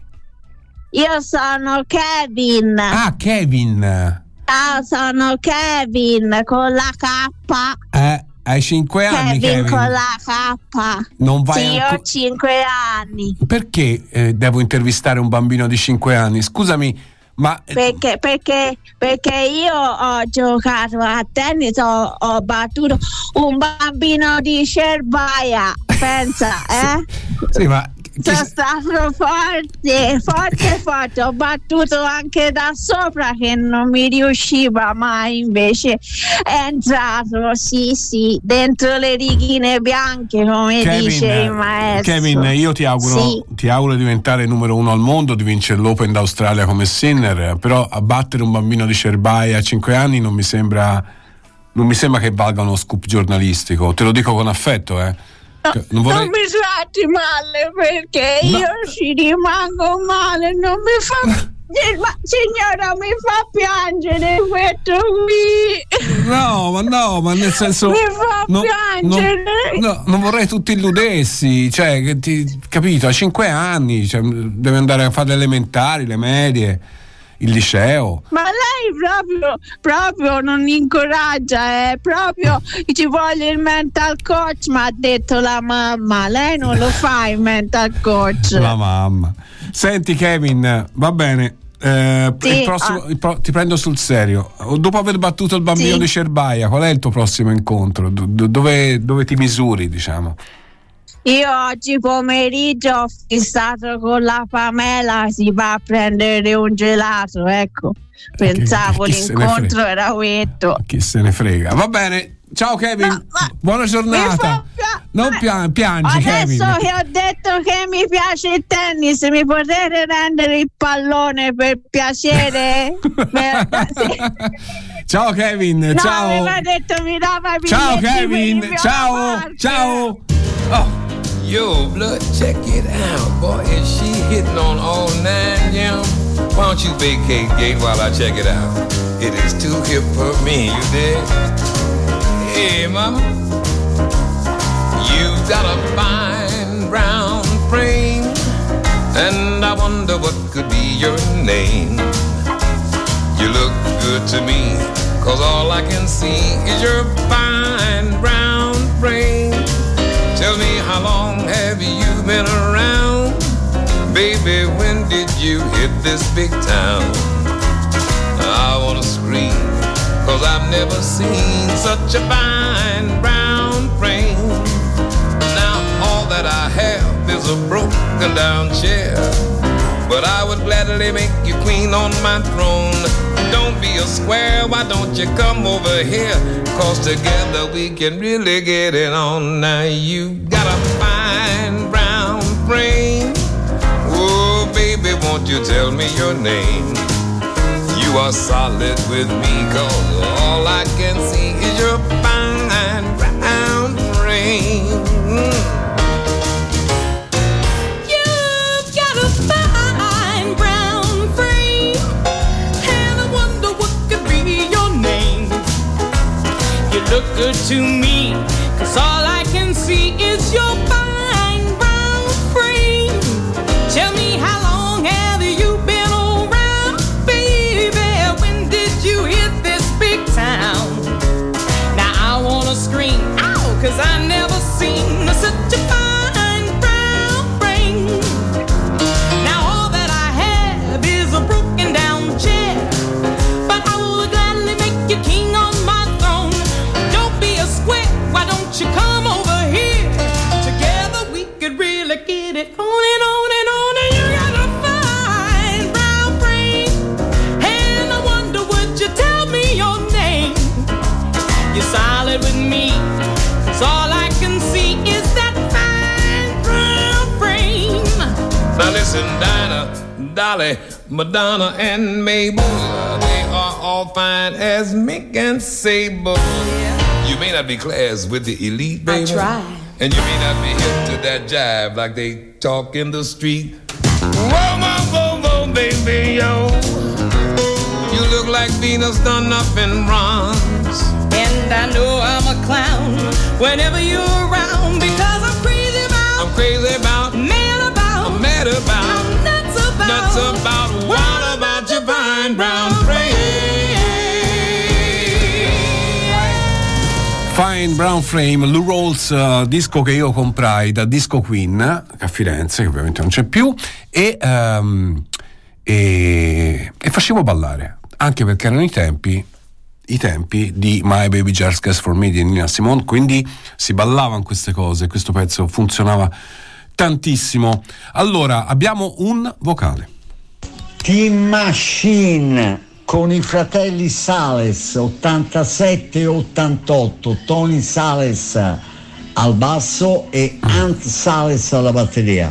Io sono Kevin. Ah, Kevin. Sono Kevin con la K. Hai 5 anni, Kevin. Con la K. Non vai sì, io ho 5 anni. Perché devo intervistare un bambino di 5 anni? Scusami. Ma perché io ho giocato a tennis, ho battuto un bambino di Cerbaia, pensa, Sì, ma sono stato forte, ho battuto anche da sopra, che non mi riusciva mai, invece è entrato, sì, dentro le righine bianche, come dice il maestro. Kevin, io ti auguro di diventare numero 1 al mondo, di vincere l'Open d'Australia come Sinner, però a battere un bambino di Cerbaia a 5 anni non mi sembra che valga uno scoop giornalistico, te lo dico con affetto, Non mi tratti male, perché io ci rimango male, non mi fa. Signora, mi fa piangere questo qui. No, ma nel senso. Mi fa piangere. Non vorrei tu ti illudessi, capito? A 5 anni, deve andare a fare le elementari, le medie. il liceo. Ma lei proprio non incoraggia, proprio ci vuole il mental coach, ma ha detto la mamma, lei non lo fa il mental coach. La mamma. Senti Kevin, va bene. Il prossimo, ti prendo sul serio. Dopo aver battuto il bambino di Cerbaia, qual è il tuo prossimo incontro? Dove ti misuri, diciamo? Io oggi pomeriggio ho fissato con la Pamela, si va a prendere un gelato, ecco. Pensavo l'incontro era questo. Chi se ne frega. Va bene, ciao Kevin, buona giornata. Non piangi, Kevin. Adesso che ho detto che mi piace il tennis, mi potete rendere il pallone per piacere? Ciao Kevin, ciao. Aveva detto mi dava i ciao Kevin, ciao. Oh. Yo, blood, check it out, boy. Is she hitting on all nine, yeah? Why don't you vacate gate while I check it out? It is too hip for me, you dig? Hey, mama, you got a fine brown frame, and I wonder what could be your name. You look good to me, 'cause all I can see is your fine brown frame. Tell me, how long have you been around? Baby, when did you hit this big town? I wanna scream, 'cause I've never seen such a fine brown frame. Now all that I have is a broken down chair, but I would gladly make you queen on my throne. Don't be a square, why don't you come over here? 'Cause together we can really get it on. Now you got a fine brown frame. Oh baby, won't you tell me your name? You are solid with me, 'cause all I can see is your fine brown frame. You've got a fine brown frame, and I wonder what could be your name. You look good to me, 'cause all I can see is your fine brown frame. Tell me, how long have you been around, baby? When did you hit this big town? Now I wanna scream, ow, 'cause I never seen such a fine brown frame. Now all that I have is a broken down chair, but I will gladly make you king on my throne. Don't be a square, why don't you come over here? Together we could really get it on and on and on. And you got a fine brown frame, and I wonder, would you tell me your name? You're solid with me, 'cause all I can see is that fine brown frame. Now listen, Dinah, Dolly, Madonna, and Mabel, they are all fine as Mick and Sable. You may not be class with the elite, baby. I try. And you may not be hip to that jive like they talk in the street. Whoa, whoa, whoa, baby, yo. You look like Venus done up in bronze. And I know I'm a clown whenever you're around, because I'm crazy about, mad about, I'm nuts about, what about your fine brown frame? Fine Brown Frame, Lou Rawls, disco che io comprai da Disco Queen a Firenze, che ovviamente non c'è più, e facevo ballare, anche perché erano i tempi di My Baby Just Cares For Me di Nina Simone, quindi si ballavano queste cose, questo pezzo funzionava tantissimo. Allora, abbiamo un vocale. Team Machine con i fratelli Sales 87 e 88, Tony Sales al basso e Ant Sales alla batteria.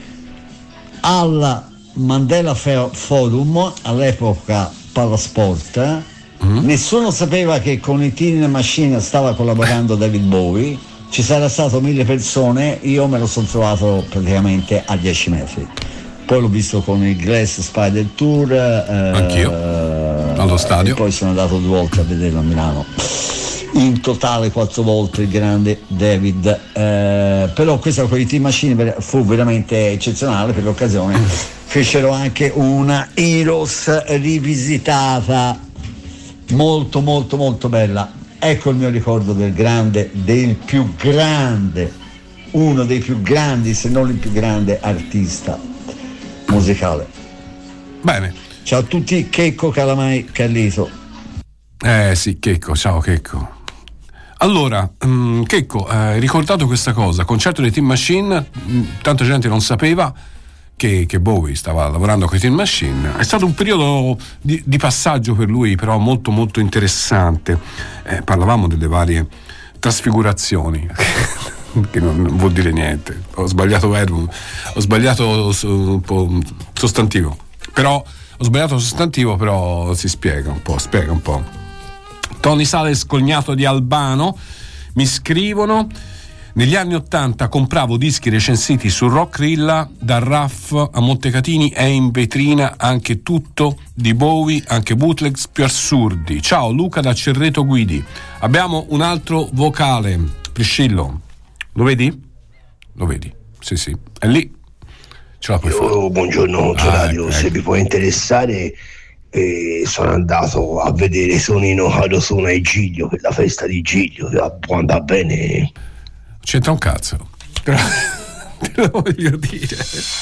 Al Mandela Forum, all'epoca Palasport, nessuno sapeva che con i Teen Machine stava collaborando David Bowie. Ci sarà stato 1000 persone, io me lo sono trovato praticamente a 10 metri. Poi l'ho visto con il Glass Spider Tour, anch'io allo stadio, e poi sono andato 2 volte a vederlo a Milano. in totale 4 volte il grande David, però questa con i Tin Machine fu veramente eccezionale. Per l'occasione fecero anche una Heroes rivisitata molto molto molto bella. Ecco il mio ricordo del grande, del più grande, uno dei più grandi, se non il più grande artista musicale. Bene, ciao a tutti, Checco Calamai Carlito. Sì, Checco, ciao Checco. Allora, Checco, hai ricordato questa cosa, concerto dei Tin Machine, tanta gente non sapeva che Bowie stava lavorando con i Tin Machine. È stato un periodo di passaggio per lui, però molto molto interessante. Parlavamo delle varie trasfigurazioni che non vuol dire niente, ho sbagliato verbo, ho sbagliato un po' sostantivo, però ho sbagliato sostantivo, però si spiega un po'. Tony Sales, cognato di Albano, mi scrivono: negli anni 80 compravo dischi recensiti su Rockrilla, dal RAF a Montecatini è in vetrina anche tutto di Bowie, anche bootlegs più assurdi. Ciao, Luca da Cerreto Guidi. Abbiamo un altro vocale, Priscillo, lo vedi? Lo vedi? Sì, è lì. Ce la puoi fare. Buongiorno Radio, se vi può interessare, sono andato a vedere Sonino Carosona e Giglio, per la festa di Giglio, può andare bene. C'entra un cazzo, però te lo voglio dire.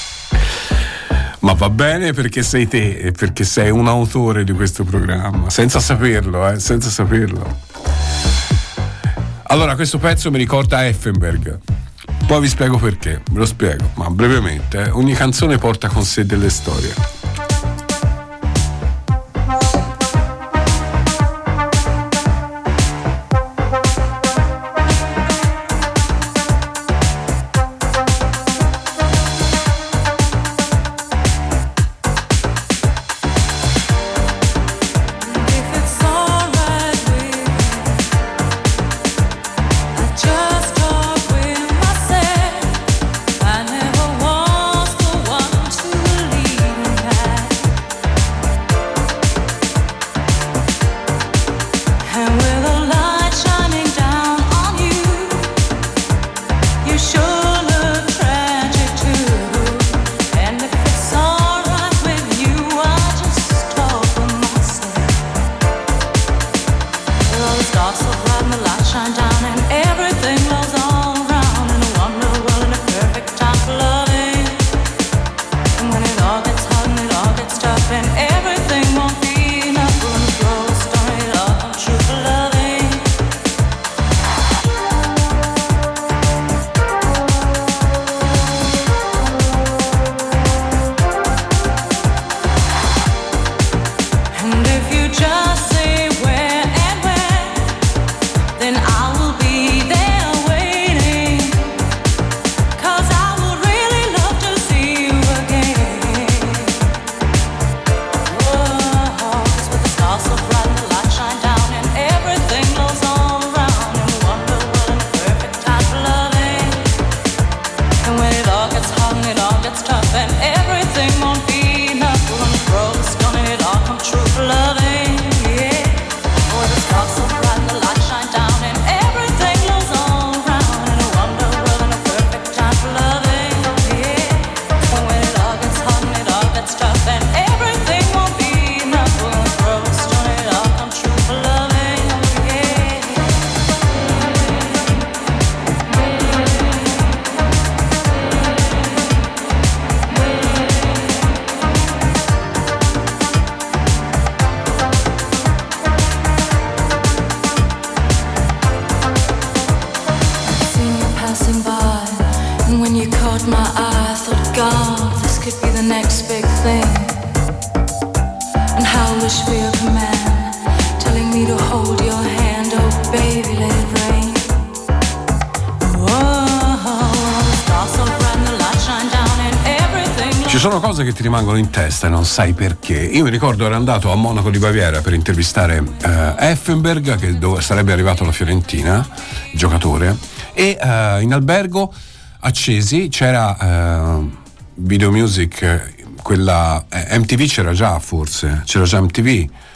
Ma va bene perché sei te e perché sei un autore di questo programma, senza saperlo. Allora, questo pezzo mi ricorda Effenberg, poi vi spiego perché, ve lo spiego, ma brevemente. Ogni canzone porta con sé delle storie. Che ti rimangono in testa e non sai perché. Io mi ricordo ero andato a Monaco di Baviera per intervistare Effenberg, che sarebbe arrivato alla Fiorentina, il giocatore, e in albergo accesi c'era Video Music, quella MTV c'era già MTV,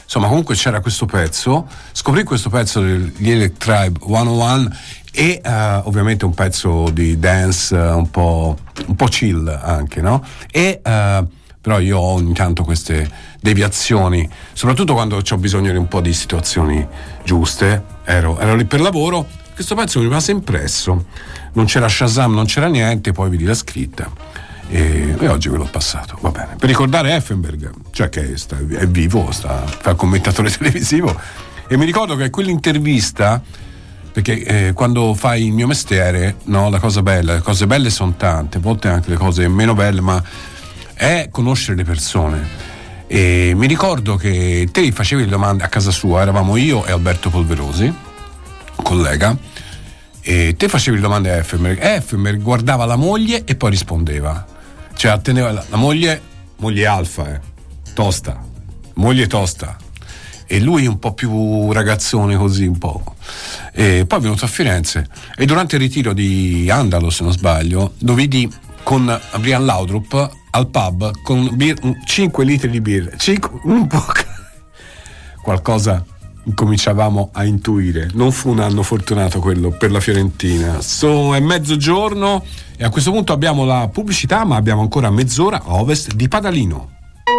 insomma comunque c'era questo pezzo, scoprì questo pezzo degli Elect Tribe 101 e ovviamente un pezzo di dance un po' chill anche, no? E però io ho ogni tanto queste deviazioni, soprattutto quando ho bisogno di un po' di situazioni giuste, ero lì per lavoro, questo pezzo mi rimase impresso, non c'era Shazam, non c'era niente, poi vedi la scritta e oggi ve l'ho passato, va bene, per ricordare Effenberg, cioè che è vivo, fa il commentatore televisivo, e mi ricordo che quell'intervista, perché quando fai il mio mestiere, no, le cose belle sono tante, a volte anche le cose meno belle, ma è conoscere le persone. E mi ricordo che te facevi le domande a casa sua, eravamo io e Alberto Polverosi, collega, e te facevi le domande a Effenberg guardava la moglie e poi rispondeva, cioè attendeva la moglie alfa, tosta, moglie tosta, e lui un po' più ragazzone così un po', e poi è venuto a Firenze e durante il ritiro di Andalo, se non sbaglio, lo vidi con Brian Laudrup al pub con 5 litri di birra, un po' qualcosa incominciavamo a intuire. Non fu un anno fortunato quello per la Fiorentina. È mezzogiorno e a questo punto abbiamo la pubblicità, ma abbiamo ancora mezz'ora a ovest di Padalino.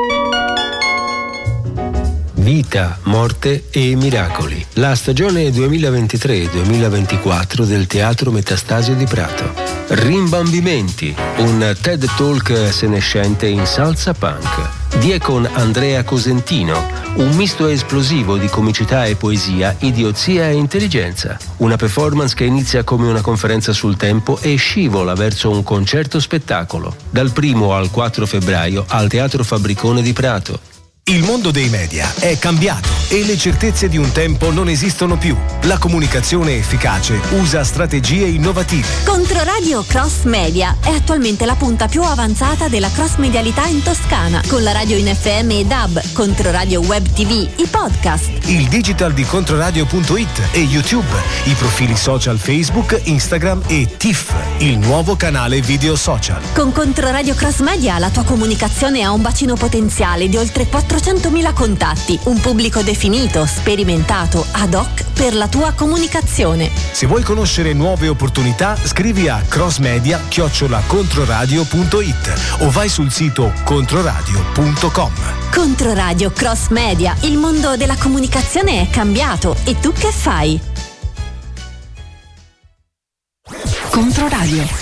Vita, morte e miracoli. La stagione 2023-2024 del Teatro Metastasio di Prato. Rimbambimenti, un TED Talk senescente in salsa punk. Die con Andrea Cosentino, un misto esplosivo di comicità e poesia, idiozia e intelligenza. Una performance che inizia come una conferenza sul tempo e scivola verso un concerto spettacolo. Dal 1 al 4 febbraio al Teatro Fabbricone di Prato. Il mondo dei media è cambiato e le certezze di un tempo non esistono più. La comunicazione efficace usa strategie innovative. Controradio Cross Media è attualmente la punta più avanzata della cross medialità in Toscana, con la radio in FM e DAB, Controradio Web TV, i podcast, il digital di Controradio.it e YouTube, i profili social Facebook, Instagram e TIFF, il nuovo canale video social. Con Controradio Cross Media la tua comunicazione ha un bacino potenziale di oltre 400.000 contatti, un pubblico definito, sperimentato, ad hoc per la tua comunicazione. Se vuoi conoscere nuove opportunità, scrivi a crossmedia@controradio.it o vai sul sito controradio.com. Controradio Cross Media, il mondo della comunicazione è cambiato e tu che fai? Controradio.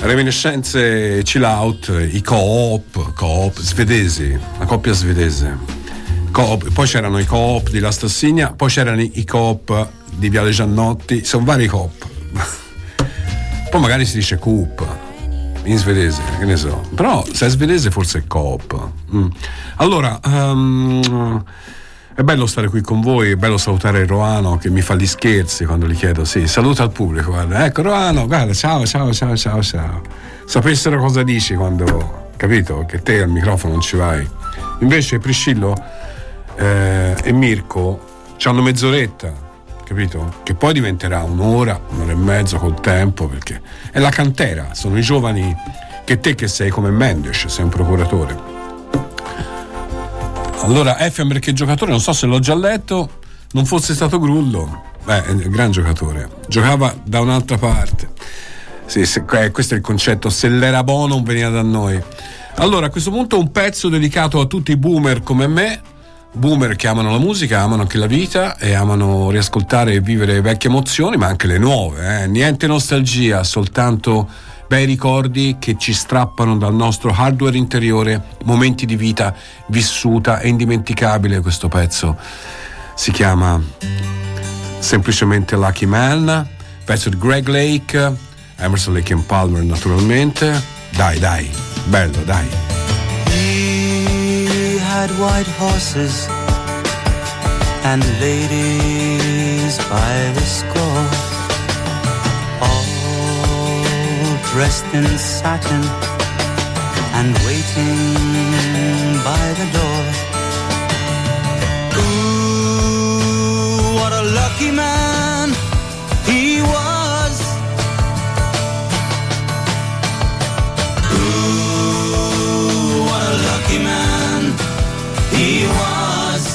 Reminiscenze chill out, i co-op svedesi, la coppia svedese. Poi c'erano i co-op di La Stassigna, poi c'erano i co-op di Viale Giannotti, sono vari co-op. Poi magari si dice coop in svedese, che ne so, però se è svedese forse è co-op. Allora, è bello stare qui con voi, è bello salutare Roano che mi fa gli scherzi quando gli chiedo, sì, saluta al pubblico, guarda, ecco Roano, guarda, ciao. Sapessero cosa dici quando, capito, che te al microfono non ci vai. Invece Priscillo e Mirko c'hanno mezz'oretta, capito? Che poi diventerà un'ora e mezza col tempo, perché è la cantera, sono i giovani che te che sei come Mendes, sei un procuratore. Allora, Effiam perché giocatore, non so se l'ho già letto, non fosse stato Grullo, è un gran giocatore, giocava da un'altra parte. Sì, questo è il concetto, se l'era buono non veniva da noi. Allora, a questo punto un pezzo dedicato a tutti i boomer come me, boomer che amano la musica, amano anche la vita e amano riascoltare e vivere vecchie emozioni, ma anche le nuove, niente nostalgia, soltanto bei ricordi che ci strappano dal nostro hardware interiore, momenti di vita vissuta e indimenticabile. Questo pezzo si chiama semplicemente Lucky Man, pezzo di Greg Lake, Emerson Lake and Palmer naturalmente. Dai, bello, dai. He had white horses and ladies by the score, dressed in satin and waiting by the door. Ooh, what a lucky man he was. Ooh, what a lucky man he was.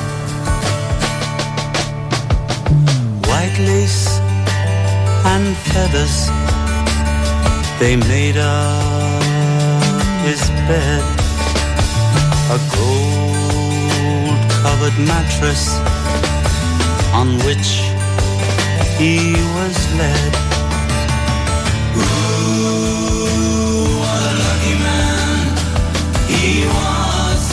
White lace and feathers, they made up his bed, a gold-covered mattress on which he was led. Ooh, what a lucky man he was.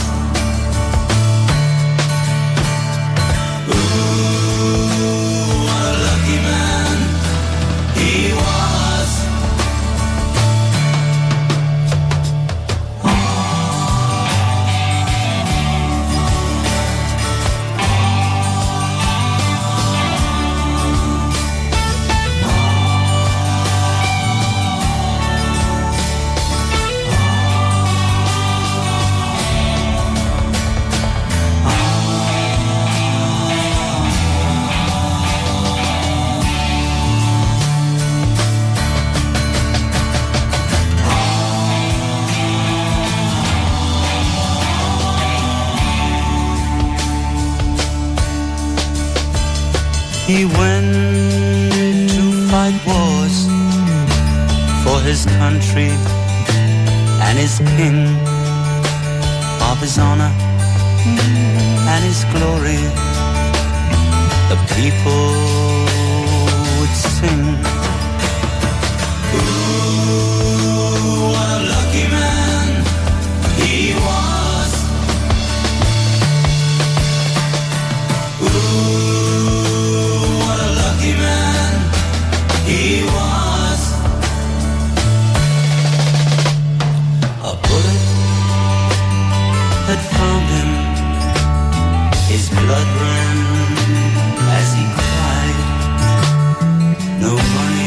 Ooh, what a lucky man he was. He went to fight wars for his country and his king, of his honor and his glory. The people would sing. Ooh, what a lucky man he was. Ooh, he was. A bullet had found him, his blood ran as he cried. No money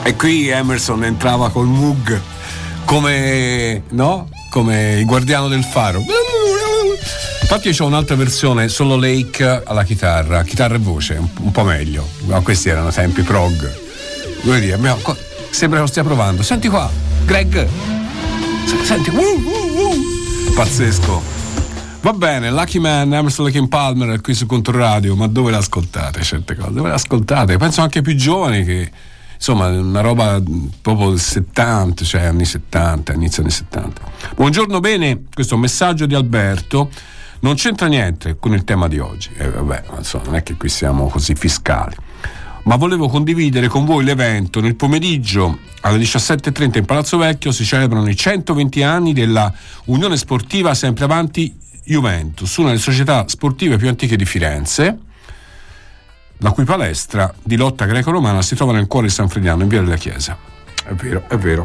E qui Emerson entrava col Moog come, no? Come il guardiano del faro. Infatti io ho un'altra versione, solo Lake alla chitarra e voce, un po' meglio. Ma questi erano tempi prog. Vuoi dire, sembra che lo stia provando. Senti qua, Greg. Senti, pazzesco. Va bene, Lucky Man, Emerson Lake and Palmer qui su Controradio, ma dove le ascoltate certe cose? Dove le ascoltate? Penso anche ai più giovani che, insomma, una roba proprio del 70, cioè anni 70, inizio anni 70. Buongiorno, bene, questo è un messaggio di Alberto. Non c'entra niente con il tema di oggi. Vabbè, insomma, non è che qui siamo così fiscali. Ma volevo condividere con voi l'evento. Nel pomeriggio alle 17:30 in Palazzo Vecchio si celebrano i 120 anni della Unione Sportiva Sempre Avanti Juventus, una delle società sportive più antiche di Firenze, la cui palestra di lotta greco-romana si trova nel cuore di San Frediano, in via della Chiesa. È vero.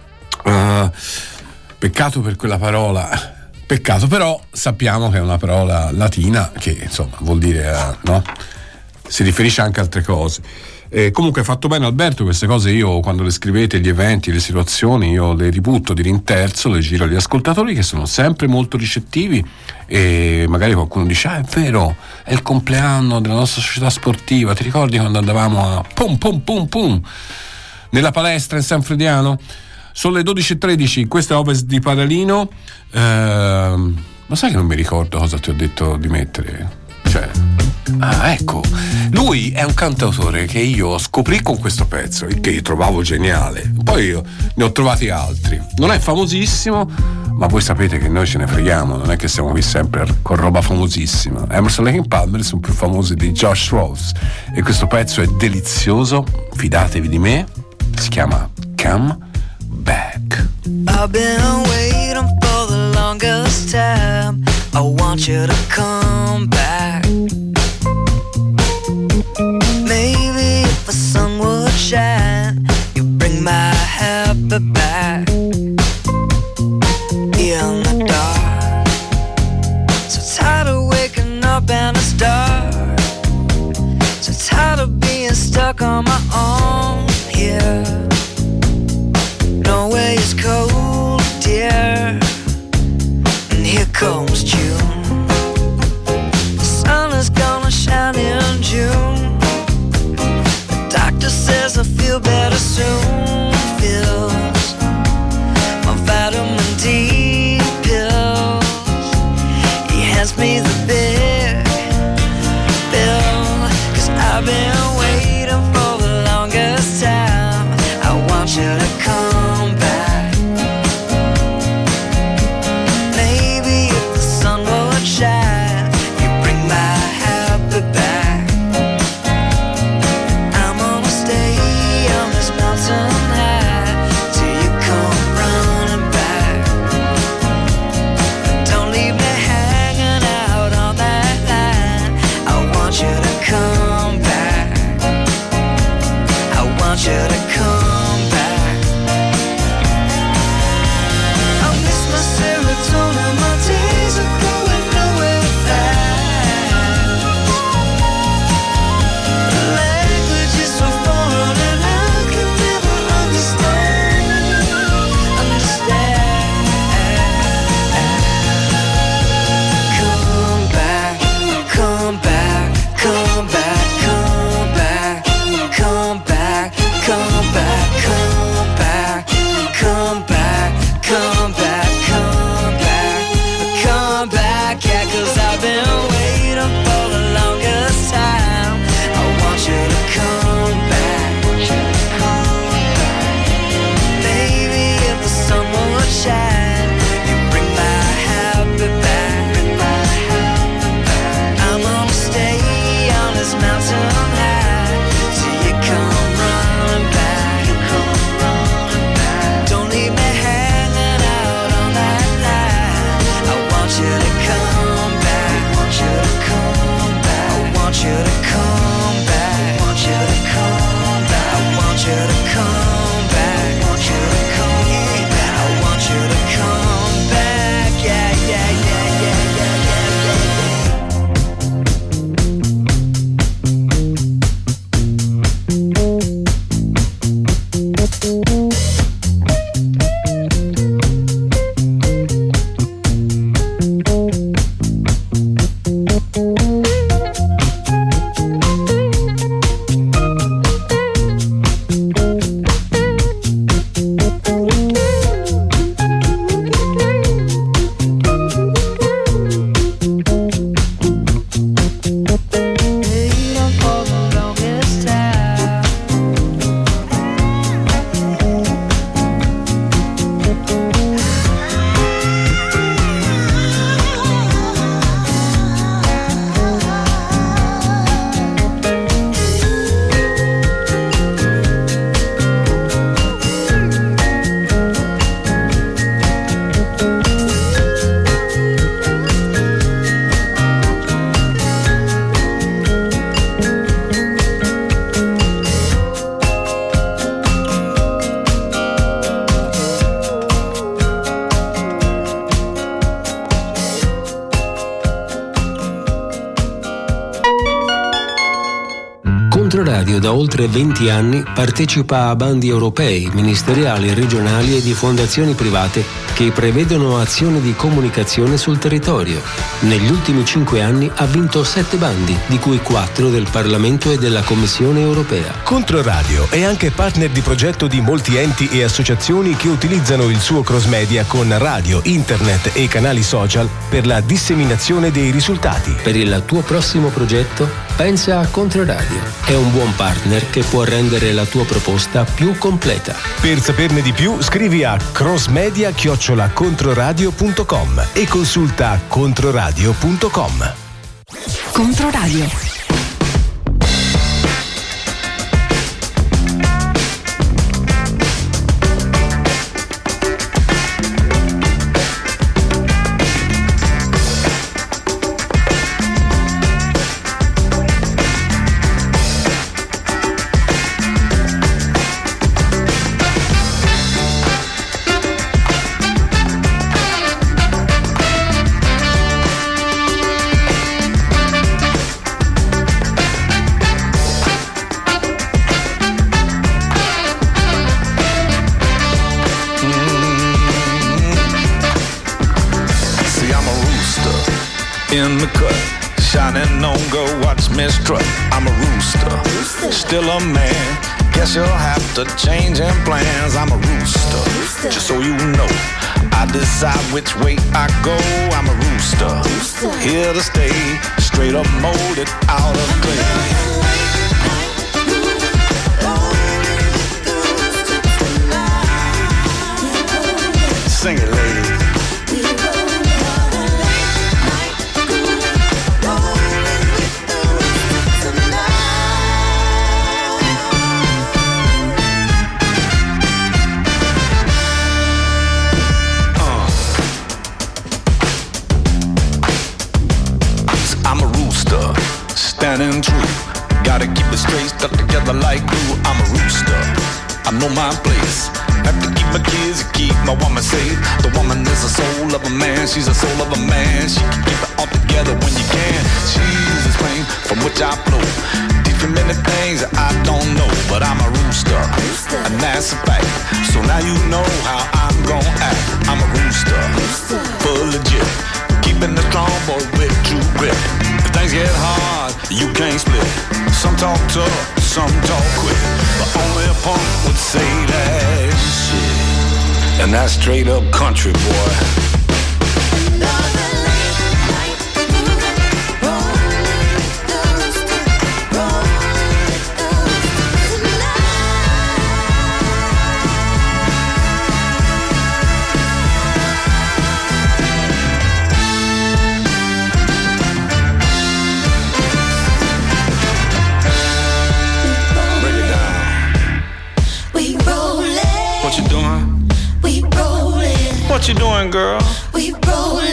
Peccato per quella parola. Peccato, però sappiamo che è una parola latina che, insomma, vuol dire, no? Si riferisce anche a altre cose. Comunque, fatto bene Alberto, queste cose io, quando le scrivete, gli eventi, le situazioni, io le ributto di rinterzo, le giro agli ascoltatori che sono sempre molto ricettivi, e magari qualcuno dice: è vero, è il compleanno della nostra società sportiva, ti ricordi quando andavamo a pum nella palestra in San Frediano? Sono le 12:13, questo è Ovest di Paralino. Ma sai che non mi ricordo cosa ti ho detto di mettere? Cioè, ecco, lui è un cantautore che io scoprì con questo pezzo, che io trovavo geniale. Poi io ne ho trovati altri. Non è famosissimo, ma voi sapete che noi ce ne freghiamo, non è che siamo qui sempre con roba famosissima. Emerson Lake and Palmer sono più famosi di Josh Rose, e questo pezzo è delizioso, fidatevi di me, si chiama Come Back. I've been waiting for the longest time. I want you to come back. Maybe if the sun would shine, you bring my happy back. In the dark, so tired of waking up and it's dark, so tired of being stuck on my own here. Norway is cold, dear, and here comes June. The sun is gonna shine in June. The doctor says I feel better soon. Feels my vitamin D pills. He hands me the big bill, 'cause I've been waiting for the longest time. I want you to come back. Maybe if the sun would shine, you bring my happy back. I'm gonna stay on this mountain high till you come running back. Don't leave me hanging out on that line. I want you to come back. I want you to come back. I miss my serotonin, my days are going nowhere fast. Language is so foreign and I can never understand. Come back, come back, come back, come back, come back, come back, come back, come back, come back, come back, come back, yeah, 'cause I've been waiting for the longest time. I want you to come back. Baby, if the sun would shine, you bring my happy back. I'm gonna stay on this mountain high till you come running back. Don't leave me hanging out on that line. I want you to come back. I want you to Controradio da oltre 20 anni partecipa a bandi europei, ministeriali, regionali e di fondazioni private che prevedono azioni di comunicazione sul territorio. Negli ultimi 5 anni ha vinto 7 bandi, di cui 4 del Parlamento e della Commissione europea. Controradio è anche partner di progetto di molti enti e associazioni che utilizzano il suo cross media con radio, internet e canali social per la disseminazione dei risultati. Per il tuo prossimo progetto, pensa a Controradio. È un buon partner che può rendere la tua proposta più completa. Per saperne di più, scrivi a crossmedia@controradio.com e consulta controradio.com. Controradio. In the cut, shining on, go watch me strut. I'm a rooster, still a man. Guess you'll have to change in plans. I'm a rooster, just so you know. I decide which way I go. I'm a rooster, here to stay. Straight up molded out of clay. Sing it, ladies. Standing true, gotta keep it straight, stuck together like glue. I'm a rooster, I know my place. Have to keep my kids, keep my woman safe. The woman is the soul of a man, she's the soul of a man. She can keep it all together when you can. She's the spring from which I flow. Teach me many things that I don't know, but I'm a rooster, and that's a fact. So now you know how I'm gon' act. I'm a rooster, full legit, keeping the strong boy with true grit. If things get hard, you can't split. Some talk tough, some talk quick, but only a punk would say that shit. And that's straight up country, boy. What you doing, girl? We rollin'.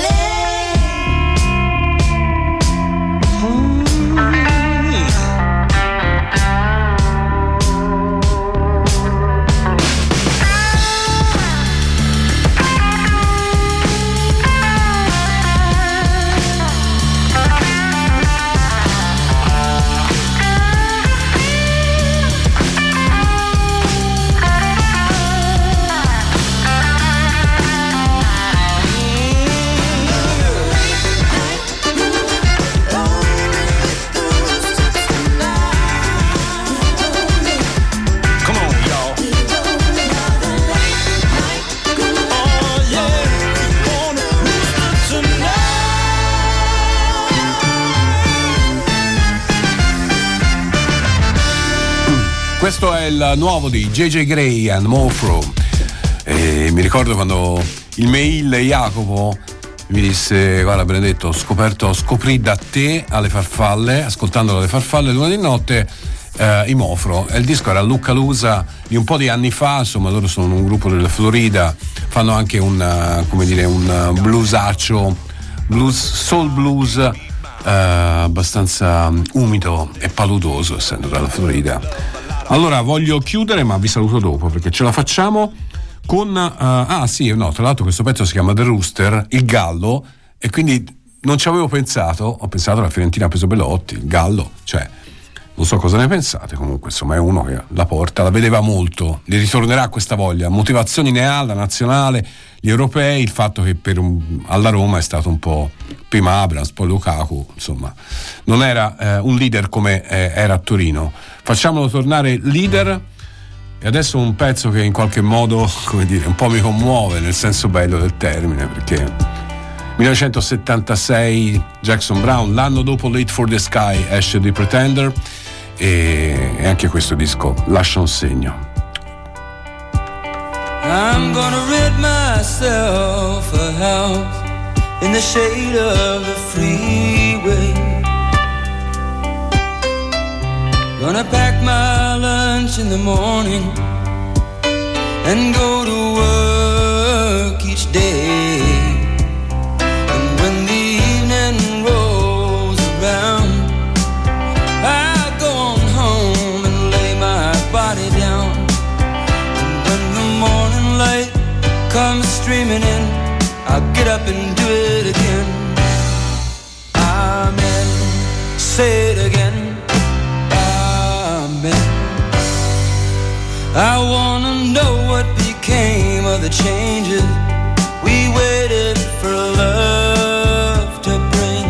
Questo è il nuovo di JJ Grey and Mofro. E mi ricordo quando il mail Jacopo mi disse: guarda Benedetto, scoprì da te alle farfalle, ascoltandolo alle farfalle l'una di notte, i Mofro. E il disco era Lucca Lusa di un po' di anni fa, insomma loro sono un gruppo della Florida, fanno anche un bluesaccio, soul blues abbastanza umido e paludoso, essendo dalla Florida. Allora voglio chiudere, ma vi saluto dopo perché ce la facciamo con tra l'altro questo pezzo si chiama The Rooster, il gallo, e quindi non ci avevo pensato, ho pensato alla Fiorentina Peso Belotti, il gallo, cioè Non so cosa ne pensate, comunque insomma è uno che la porta, la vedeva molto, gli ritornerà questa voglia, motivazioni ne ha la nazionale, gli europei, il fatto che alla Roma è stato un po' prima Abrams, poi Lukaku, insomma non era un leader come era a Torino. Facciamolo tornare leader. E adesso un pezzo che in qualche modo, come dire, un po' mi commuove nel senso bello del termine, perché 1976 Jackson Browne, l'anno dopo Late for the Sky esce The Pretender e anche questo disco lascia un segno. I'm gonna rid myself a house in the shade of the freeway. Gonna pack my lunch in the morning and go to work each day. And when the evening rolls around, I go on home and lay my body down. And when the morning light comes streaming in, I'll get up and do it again. Amen. Say it again. I wanna know what became of the changes we waited for love to bring.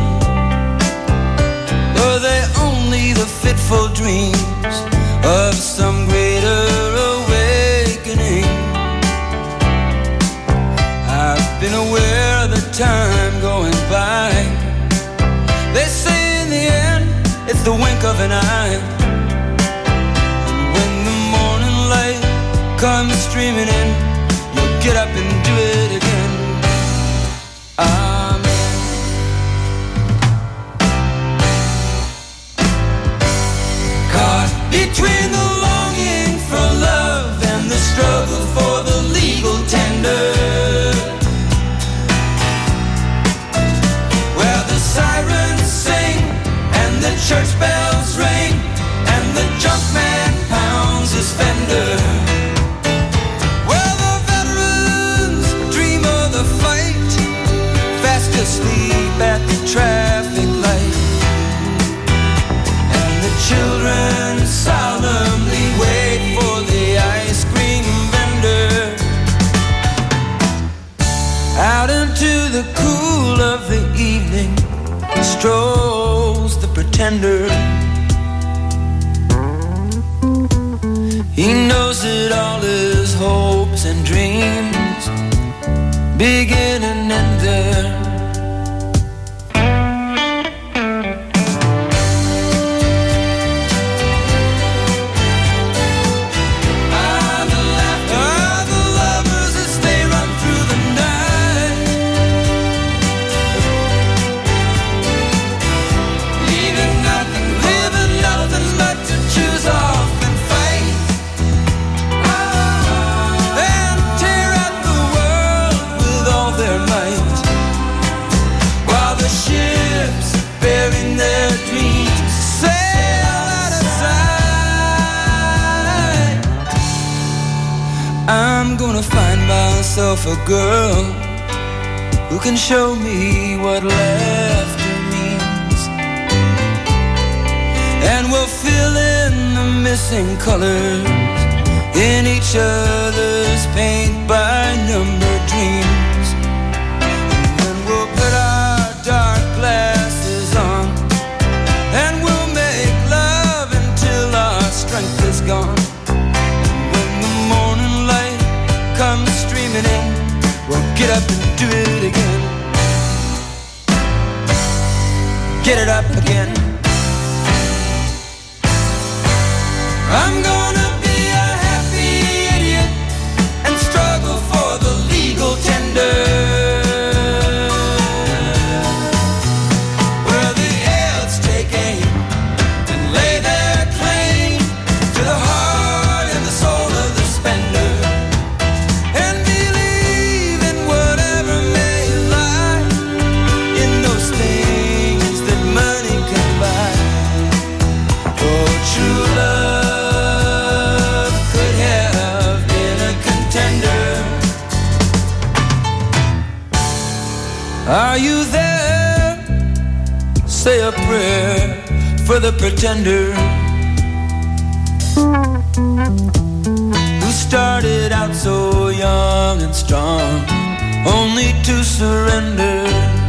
Were they only the fitful dreams of some greater awakening? I've been aware of the time going by. They say in the end it's the wink of an eye. Come streaming in, you'll get up and do it again. Amen. Caught between the longing for love and the struggle for the legal tender, where the sirens sing and the church bells ring and the junk man pounds his fender. Asleep at the traffic light, and the children solemnly wait for the ice cream vendor. Out into the cool of the evening strolls the pretender. He knows that all his hopes and dreams begin and end there. A girl who can show me what laughter means, and we'll fill in the missing colors in each other's paint by number dreams. And then we'll put our dark glasses on and we'll make love until our strength is gone. And when the morning light comes streaming in, we'll get up and do it again. Get it up again. I'm gonna be a happy idiot and struggle for the legal tender, where the elves take aim and lay their claim to the heart and the soul of the spender. Are you there? Say a prayer for the pretender. who started out so young and strong, only to surrender.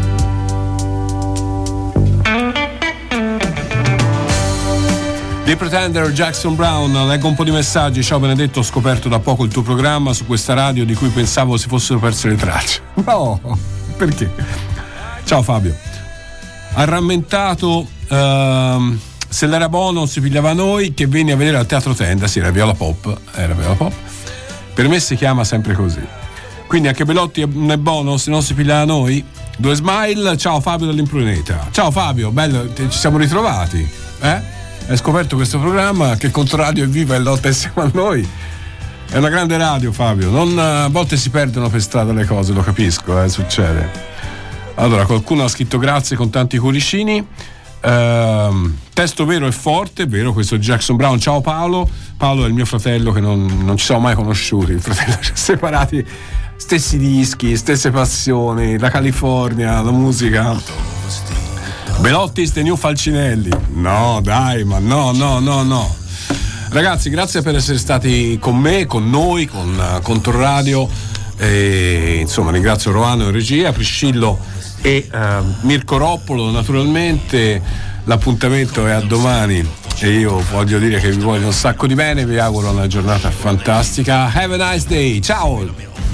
The Pretender, Jackson Brown. Leggo un po' di messaggi. Ciao Benedetto, ho scoperto da poco il tuo programma su questa radio di cui pensavo si fossero perse le tracce. No, perché? Ciao Fabio. Ha rammentato se l'era buono si pigliava noi, che venne a vedere al Teatro Tenda. Sì, era Viola Pop. Per me si chiama sempre così. Quindi anche Belotti non è buono se non si piglia noi? Due smile. Ciao Fabio dall'Impruneta. Ciao Fabio, bello, ci siamo ritrovati. Hai scoperto questo programma che Controradio è viva e lotta insieme a noi. È una grande radio, Fabio. A volte si perdono per strada le cose, lo capisco, succede. Allora, qualcuno ha scritto grazie con tanti cuoricini. Testo vero e forte, vero, questo è Jackson Brown. Ciao Paolo. Paolo è il mio fratello che non ci siamo mai conosciuti. Il fratello ci ha separati, stessi dischi, stesse passioni, la California, la musica. Belotti ste new Falcinelli. No, dai, ma no. Ragazzi, grazie per essere stati con me, con noi, con Controradio. Insomma, ringrazio Roano in regia, Priscillo e Mirko Roppolo. Naturalmente l'appuntamento è a domani e io voglio dire che vi voglio un sacco di bene, vi auguro una giornata fantastica. Have a nice day, ciao!